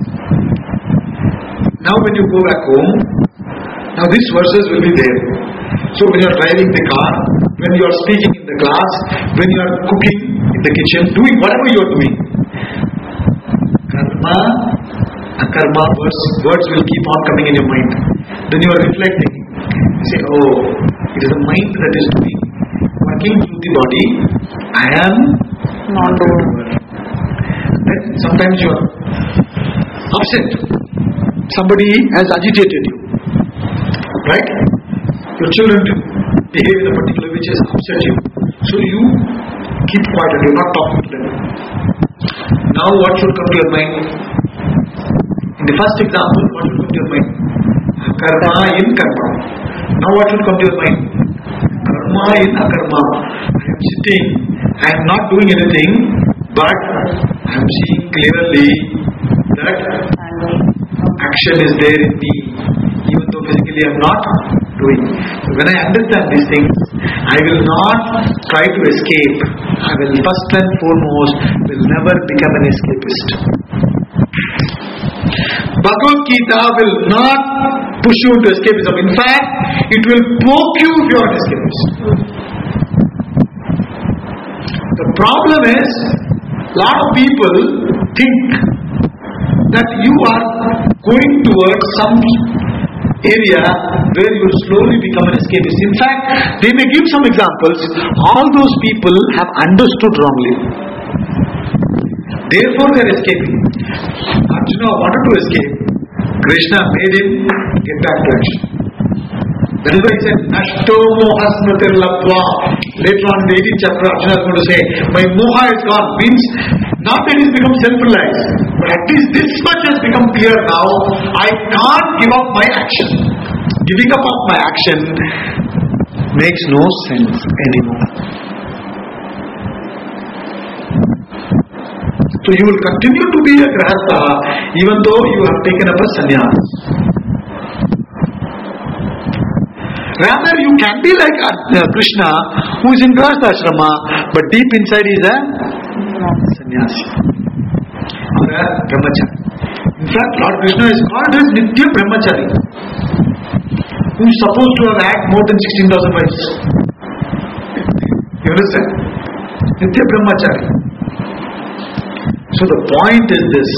Now when you go back home, now these verses will be there. So when you are driving the car, when you are speaking in the class, when you are cooking in the kitchen, doing whatever you are doing, karma, akarma words will keep on coming in your mind. Then you are reflecting. You say, oh, it is the mind that is doing, working through the body. I am not doing. Then sometimes you are upset. Somebody has agitated you. Right? Your children behave in a particular way which has upset you. So you keep quiet and you are not talking to them. Now what should come to your mind? In the first example, what should come to your mind? Karma in karma. Now what should come to your mind? Karma in akarma. I am sitting, I am not doing anything, but I am seeing clearly that action is there in me, even though physically I am not doing. So when I understand these things, I will not try to escape. I will first and foremost will never become an escapist. Bhagavad Gita will not push you into escapism. In fact, it will poke you if you are an escapist. The problem is, a lot of people think that you are going towards some area where you will slowly become an escapist. In fact, they may give some examples. All those people have understood wrongly. Therefore they are escaping. Arjuna wanted to escape. Krishna made him get back to action. That is why he said, Nashto moha smritir labdva. Later on in the 18th chapter, Arjuna is going to say, my moha is gone. Means, not that he's become self-realized, but at least this much has become clear now. I can't give up my action. Giving up of my action makes no sense anymore. So you will continue to be a grahastha even though you have taken up a sannyas. Rather, you can be like Krishna, who is in grahastha ashrama, but deep inside he is a sannyasi or a brahmachari. In fact, Lord Krishna is called as Nitya Brahmachari, who is supposed to have had more than 16,000 wives. You understand? Nitya Brahmachari. So the point is this.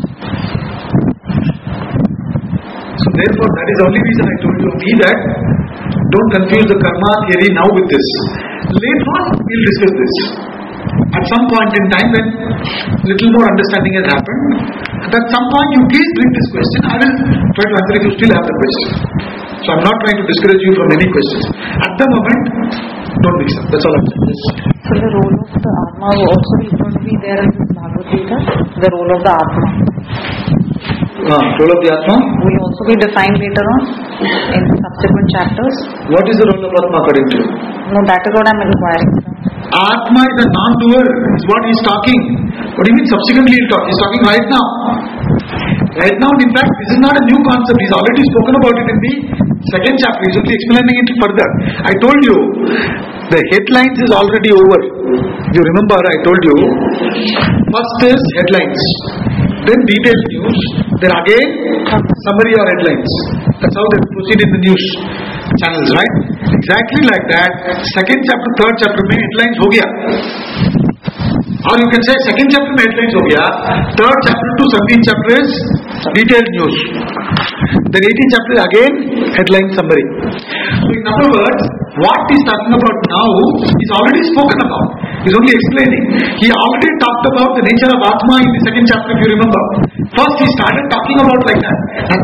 So therefore, that is the only reason I told you that don't confuse the karma theory now with this. Later on, we'll discuss this. At some point in time when little more understanding has happened, at some point you please bring this question. I will try to answer if you still have the question. So I'm not trying to discourage you from any questions. At the moment, don't mix up. That's all I'm saying. So the role of the Atma will also be going to be there in this Bhagavad Gita? The role of the Atma. Role of the Atma? Will also be defined later on in subsequent chapters? What is the role of Atma according to you? No, that is what I'm inquiring. Atma is a non-doer, is what he is talking. What do you mean subsequently he will talk? He is talking right now. Right now, in fact, this is not a new concept. He has already spoken about it in the second chapter. He is only explaining it further. I told you, the headlines is already over. You remember, I told you, first is headlines, then detailed news, then again summary or headlines. That's how they proceed in the news channels, right? Exactly like that. Second chapter, third chapter, mein headlines ho gaya. Or you can say second chapter mein headlines ho gaya, third chapter to 17th chapter is detailed news. Then 18th chapter is again headline summary. So in other words, what he is talking about now is already spoken about. He is only explaining. He already talked about the nature of Atma in the second chapter, if you remember. First he started talking about like that.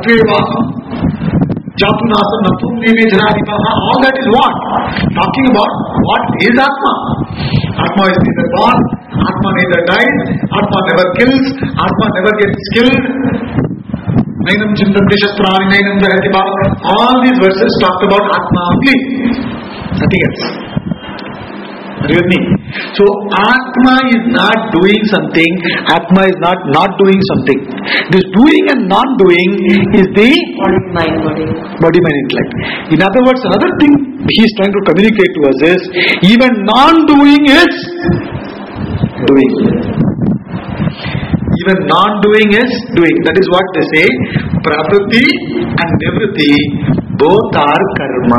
Jatunasam, Natum, Neme, Janadipaha, all that is what? Talking about what is Atma. Atma is neither born, Atma neither dies, Atma never kills, Atma never gets killed. Nainam Chindante Shastrani, Nainam Jayati Bhava. All these verses talk about Atma only. Nothing else. Are you with me? So Atma is not doing something, Atma is not doing something. This doing and non-doing is the body-mind intellect. In other words, another thing he is trying to communicate to us is, even non-doing is doing. Even non-doing is doing. That is what they say. Pravritti and Nivritti both are karma.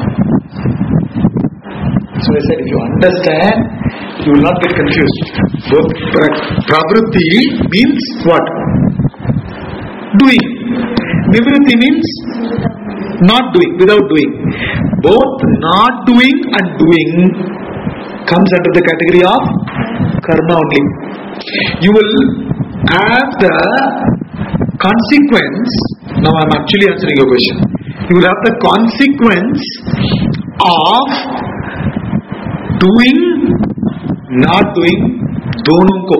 So I said, if you understand, you will not get confused. Both pravritti means what? Doing. Nivritti means not doing, without doing. Both not doing and doing comes under the category of karma only. You will have the consequence. Now I am actually answering your question. You will have the consequence of doing, not doing, दोनों को.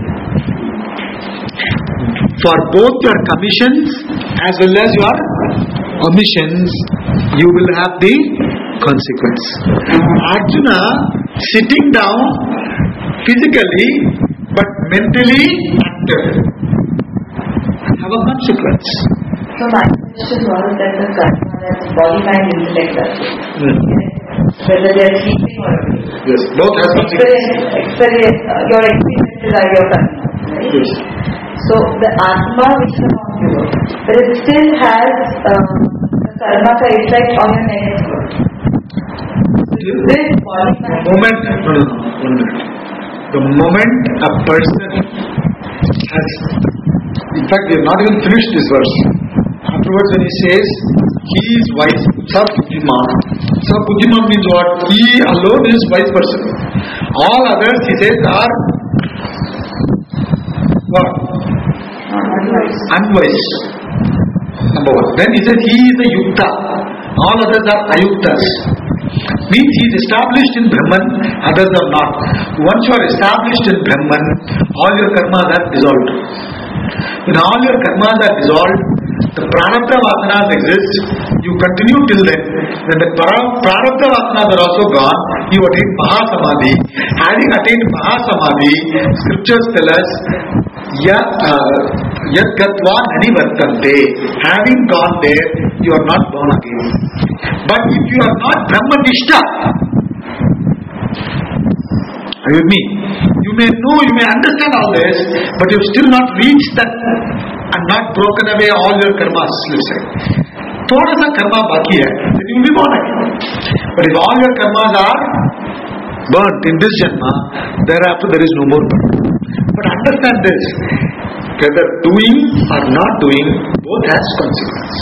For both your commissions as well as your omissions, you will have the consequence. Arjuna sitting down physically but mentally active have a consequence. So my question was that the karma, that's body, mind, intellect. whether they are sleeping or awake. Yes, both has Experience, your experiences are your karma, right? Yes. So the Atma which is a non-doer, but it still has the karma ka effect on your next birth. This body mind. Moment, no, 1 minute. The moment a person has, in fact, we have not even finished this verse. Afterwards, when he says, he is wise, Sa-Buddhiman. Sa-Buddhiman means what? He alone is wise person. All others, he says, are what? Unwise. Number one. Then he says, he is a Yukta. All others are Ayuktas. Means he is established in Brahman, others are not. Once you are established in Brahman, all your karmas are dissolved. When all your karmas are dissolved, the prarabdha vasanas exist, you continue till then. When the prarabdha vasanas are also gone, you attain Mahasamadhi. Having attained Mahasamadhi, scriptures tell us, Yad gatva nani vartante. Having gone there, you are not born again. But if you are not Brahmanishta, are you with me? You may know, you may understand all this, but you have still not reached that and not broken away all your karmas, let's say. Thoda sa karma baki hai, then you will be born again. But if all your karmas are burnt in this janma, thereafter there is no more burn. But understand this, whether doing or not doing, both has consequence.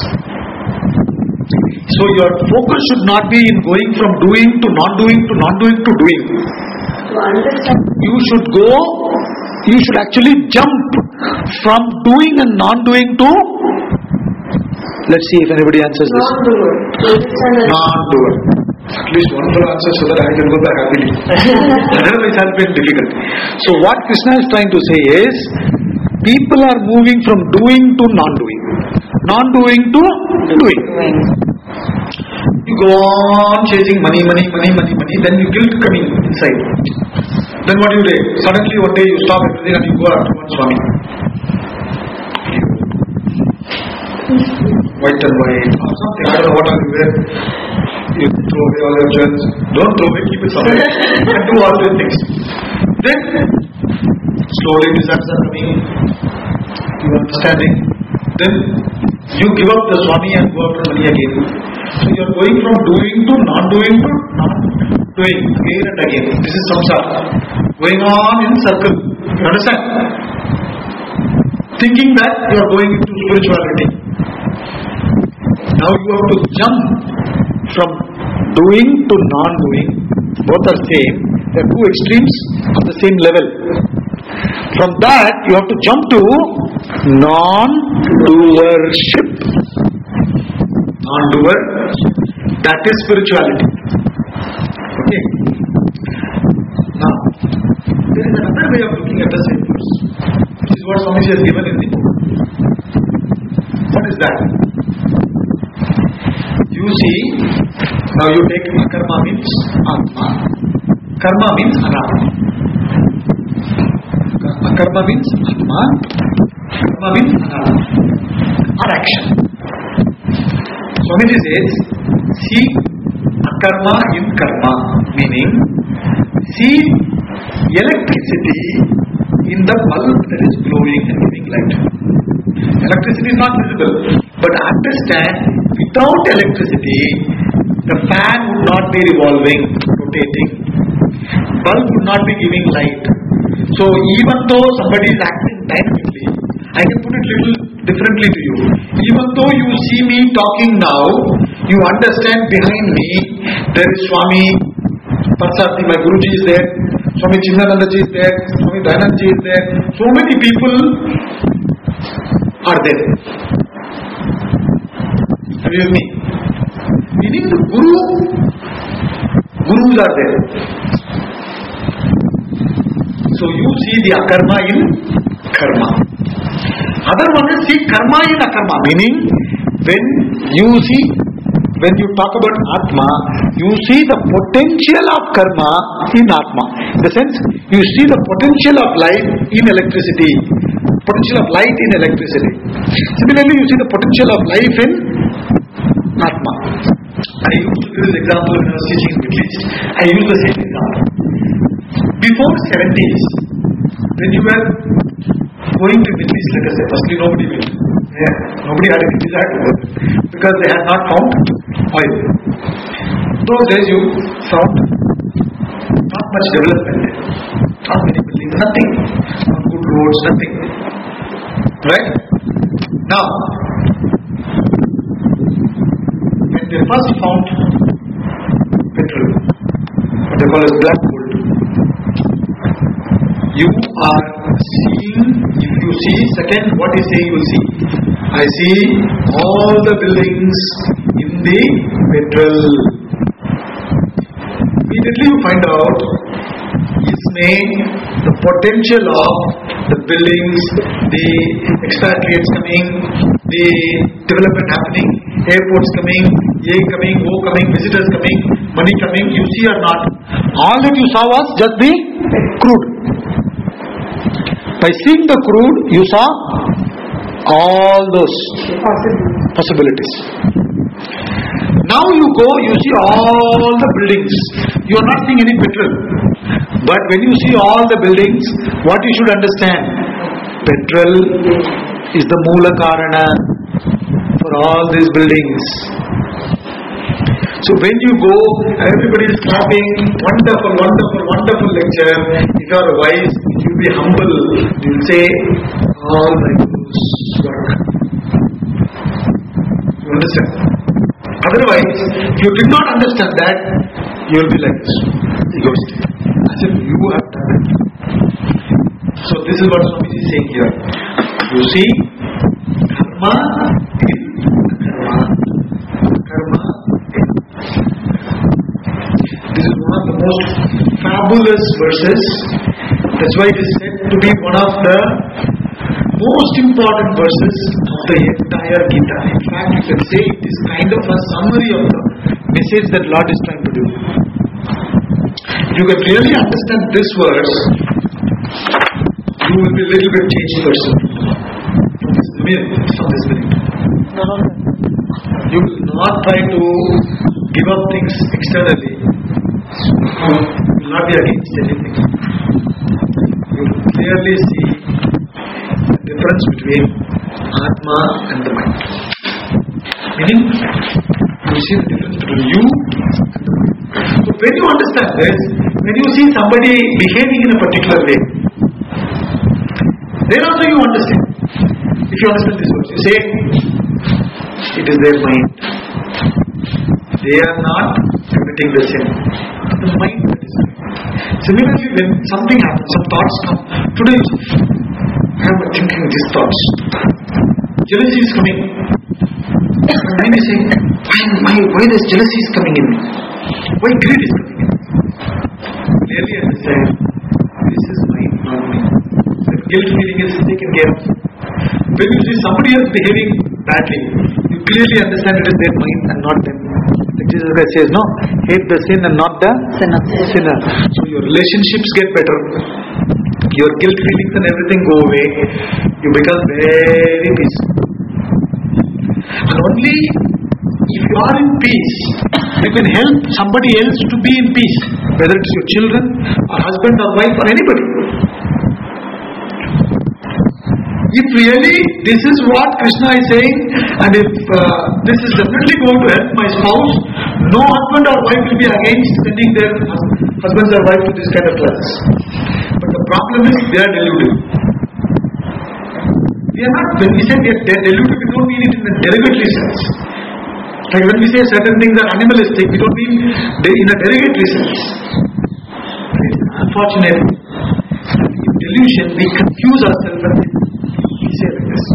So your focus should not be in going from doing to non-doing to non-doing to doing. To understand. You should actually jump from doing and non-doing to, let's see if anybody answers this. Non-doer. Non-doer. At least one more answer so that I can go back happily. Otherwise it has been difficult. So what Krishna is trying to say is, people are moving from doing to non-doing. Non-doing to doing. You go on chasing money, then you guilt coming inside. Then what do you do? Suddenly one day you stop everything and you go after one Swami. White and white, or something, I don't know what are you wear. You throw away all your jewels. Don't throw away, keep it somewhere. And do all these things. Then, slowly results are coming. You are understanding. Then, you give up the Swami and go after money again. So you are going from doing to non-doing to non-doing again and again. This is samsara. Going on in circle. You understand? Thinking that you are going into spirituality. Now you have to jump from doing to non-doing. Both are same. They are two extremes of the same level. From that you have to jump to non-doership. Non-doer, that is spirituality. Okay. Now, there is another way of looking at the same verse. This is what Swamiji has given in the book. What is that? You see, now you take akarma means atma. Karma means anatma. Akarma means atma. Karma means anatma. Or action. Swamiji says, see akarma in karma, meaning see electricity in the bulb that is glowing and giving light. Electricity is not visible, but understand, without electricity, the fan would not be revolving, rotating. Bulb would not be giving light. So even though somebody is acting dynamically, I can put it little differently to you. Even though you see me talking now, you understand behind me there is Swami Parsati, my Guruji is there, Swami Chindanandaji is there, Swami Dayanandji is there. So many people are there. Are you with me? Meaning the Gurus are there. So you see the akarma in karma. Other one is see karma in akarma, meaning when you talk about Atma, you see the potential of karma in Atma. In the sense, you see the potential of life in electricity, potential of light in electricity. Similarly, you see the potential of life in Atma. I used to this example when I was teaching in Middle East. I use the same example. Before 70s, when you were going to Middle East, let us say, firstly nobody went. Yeah, nobody had any desire to go because they had not found oil. Those days you found not much development there. Not many buildings, nothing. Not good roads, nothing. Right? Now, when they first found petrol, what they call as black gold, you are seeing, if you see, second, what is saying you will see? I see all the buildings in the petrol. Immediately you find out, the potential of the buildings, the expatriates coming, the development happening, airports coming, A coming, O coming, visitors coming, money coming, you see or not? All that you saw was just the crude. By seeing the crude, you saw all those possibilities. Now you go, you see all the buildings. You are not seeing any petrol. But when you see all the buildings, what you should understand? Petrol is the Moola Karana for all these buildings. So when you go, everybody is clapping, wonderful, wonderful, wonderful lecture. If you are wise, you will be humble. You will say, all my gurus work. You understand? Otherwise, if you did not understand that, you will be like this, egoistic. As if you have done it. So this is what Swamiji is saying here. You see, karma in karma. Karma in. This is one of the most fabulous verses. That's why it is said to be one of the most important verses of the entire Gita. In fact, you can say it is kind of a summary of the message that Lord is trying to do. If you can really understand this verse, you will be a little bit changed person. From this minute. You will not try to give up things externally. You will not be against anything. You will clearly see the difference between Atma and the mind. Meaning, you see the difference between you and the mind. So when you understand this, when you see somebody behaving in a particular way, then also you understand. If you understand this verse, you say, it is their mind. They are not committing the sin. The mind that is doing. Similarly, when something happens, some thoughts come. Today, I am thinking these thoughts. Jealousy is coming. My mind is saying, why this jealousy is coming in me? Why greed is coming in me? Clearly understand, this is mine, not me. The guilt feeling is taken care of. When you see somebody else behaving badly, you clearly understand it is their mind and not them. Like Jesus says, no, hate the sin and not the sinner. So your relationships get better. Your guilt feelings and everything go away. You become very peaceful. And only if you are in peace, you can help somebody else to be in peace. Whether it's your children, or husband or wife or anybody. If really this is what Krishna is saying, and if this is definitely going to help my spouse, no husband or wife will be against sending their husbands or wife to this kind of classes. But the problem is they are deluded. We are not, when we say they are deluded, we don't mean it in a derogatory sense. Like when we say certain things are animalistic, we don't mean in a derogatory sense. Unfortunately, in delusion, we confuse ourselves and we say like this.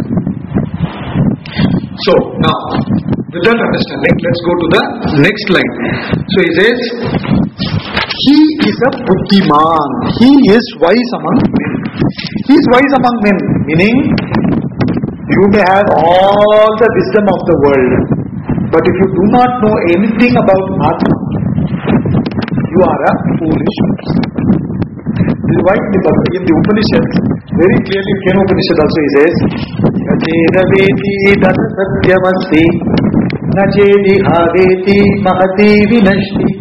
So, now, with that understanding, let's go to the next line. So he says, he is a buddhiman. He is wise among men. He is wise among men, meaning you may have all the wisdom of the world, but if you do not know anything about Atma, you are a foolish person. This is why in the Upanishads, very clearly in Kena Upanishad also he says, Yajena veti dana satyamasti Nachedi haveti mahati vinashti.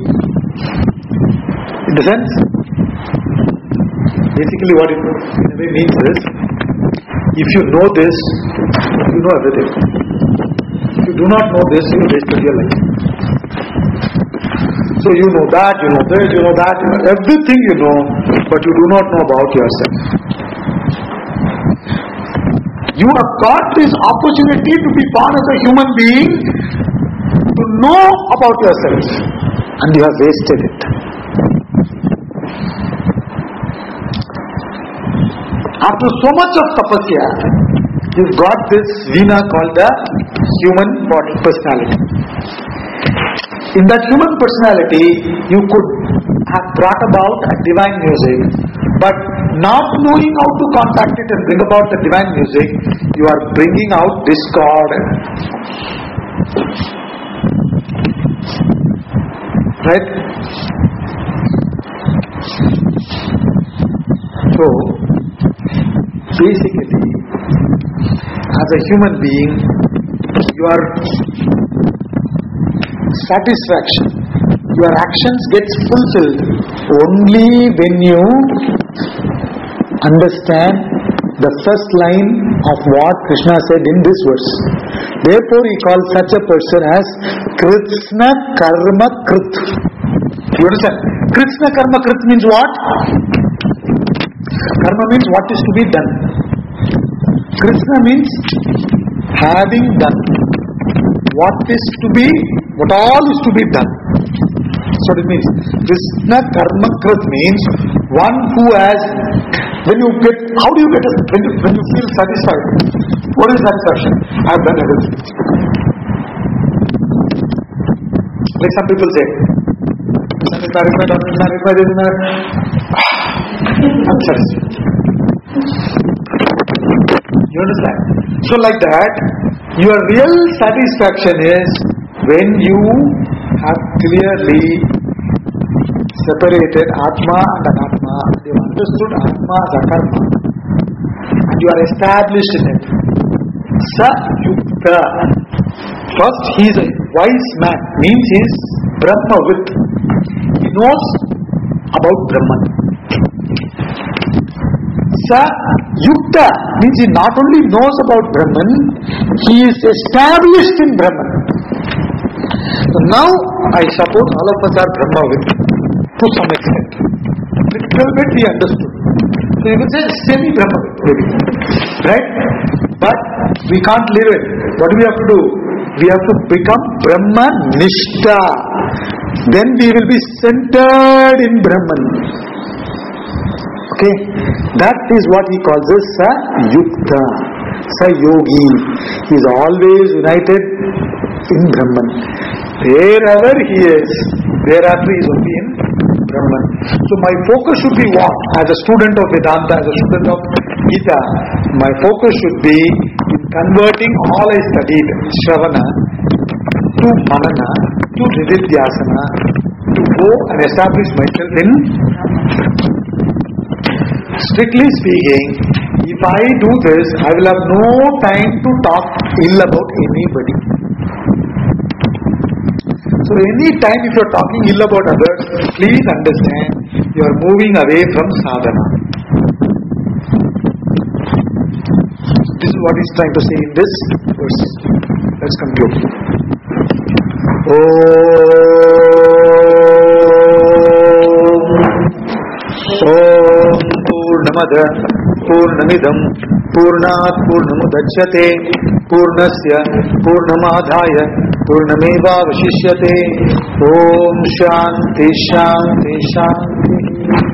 In the sense, basically what it in a way means is, if you know this, you know everything. If you do not know this, you wasted your life. So you know that, you know this, you know that, you know everything you know, but you do not know about yourself. You have got this opportunity to be born as a human being, to know about yourself, and you have wasted it. After so much of tapasya, you've got this veena called the human body personality. In that human personality, you could have brought about a divine music, but not knowing how to contact it and bring about the divine music, you are bringing out discord. Right? So, basically, as a human being, your satisfaction, your actions gets fulfilled only when you understand the first line of what Krishna said in this verse. Therefore he calls such a person as Krishna Karma Krit. You understand? Krishna Karma Krit means what? Karma means what is to be done. Krishna means having done. What is to be, what all is to be done. So it means Krishna Karma Krit means one who has, when you get, how do you get, when you feel satisfied? What is satisfaction? I have done everything. Like some people say, I'm satisfied. You understand? So like that, your real satisfaction is when you have clearly separated Atma and Anatma, and you have understood Atma as a karma, and you are established in it. Sa Yukta. First, he is a wise man, means he is Brahmavit. He knows about Brahman. Sa Yukta means he not only knows about Brahman, he is established in Brahman. So now, I suppose all of us are Brahmavit to some extent. Little bit we understood. So you can say semi-Brahmavit, maybe. Right? But we can't live it. What do we have to do? We have to become Brahma Nishta. Then we will be centered in Brahman. Okay? That is what he calls as Sa Yukta. Sa Yogi. He is always united in Brahman. Wherever he is, thereafter he is only in Brahman. So my focus should be what? As a student of Vedanta, as a student of Gita, my focus should be in converting all I studied, Shravana, to Manana, to Nididhyasana, to go and establish myself in. Strictly speaking, if I do this, I will have no time to talk ill about anybody. So any time if you are talking ill about others, please understand you are moving away from sadhana. This is what he is trying to say in this verse. Let's conclude. Om Purnamada Purnamidam Purnat Purnamudachyate Purnasya Purnamadhaya Purnameva Vashishyate. Om Shanti Shanti Shanti.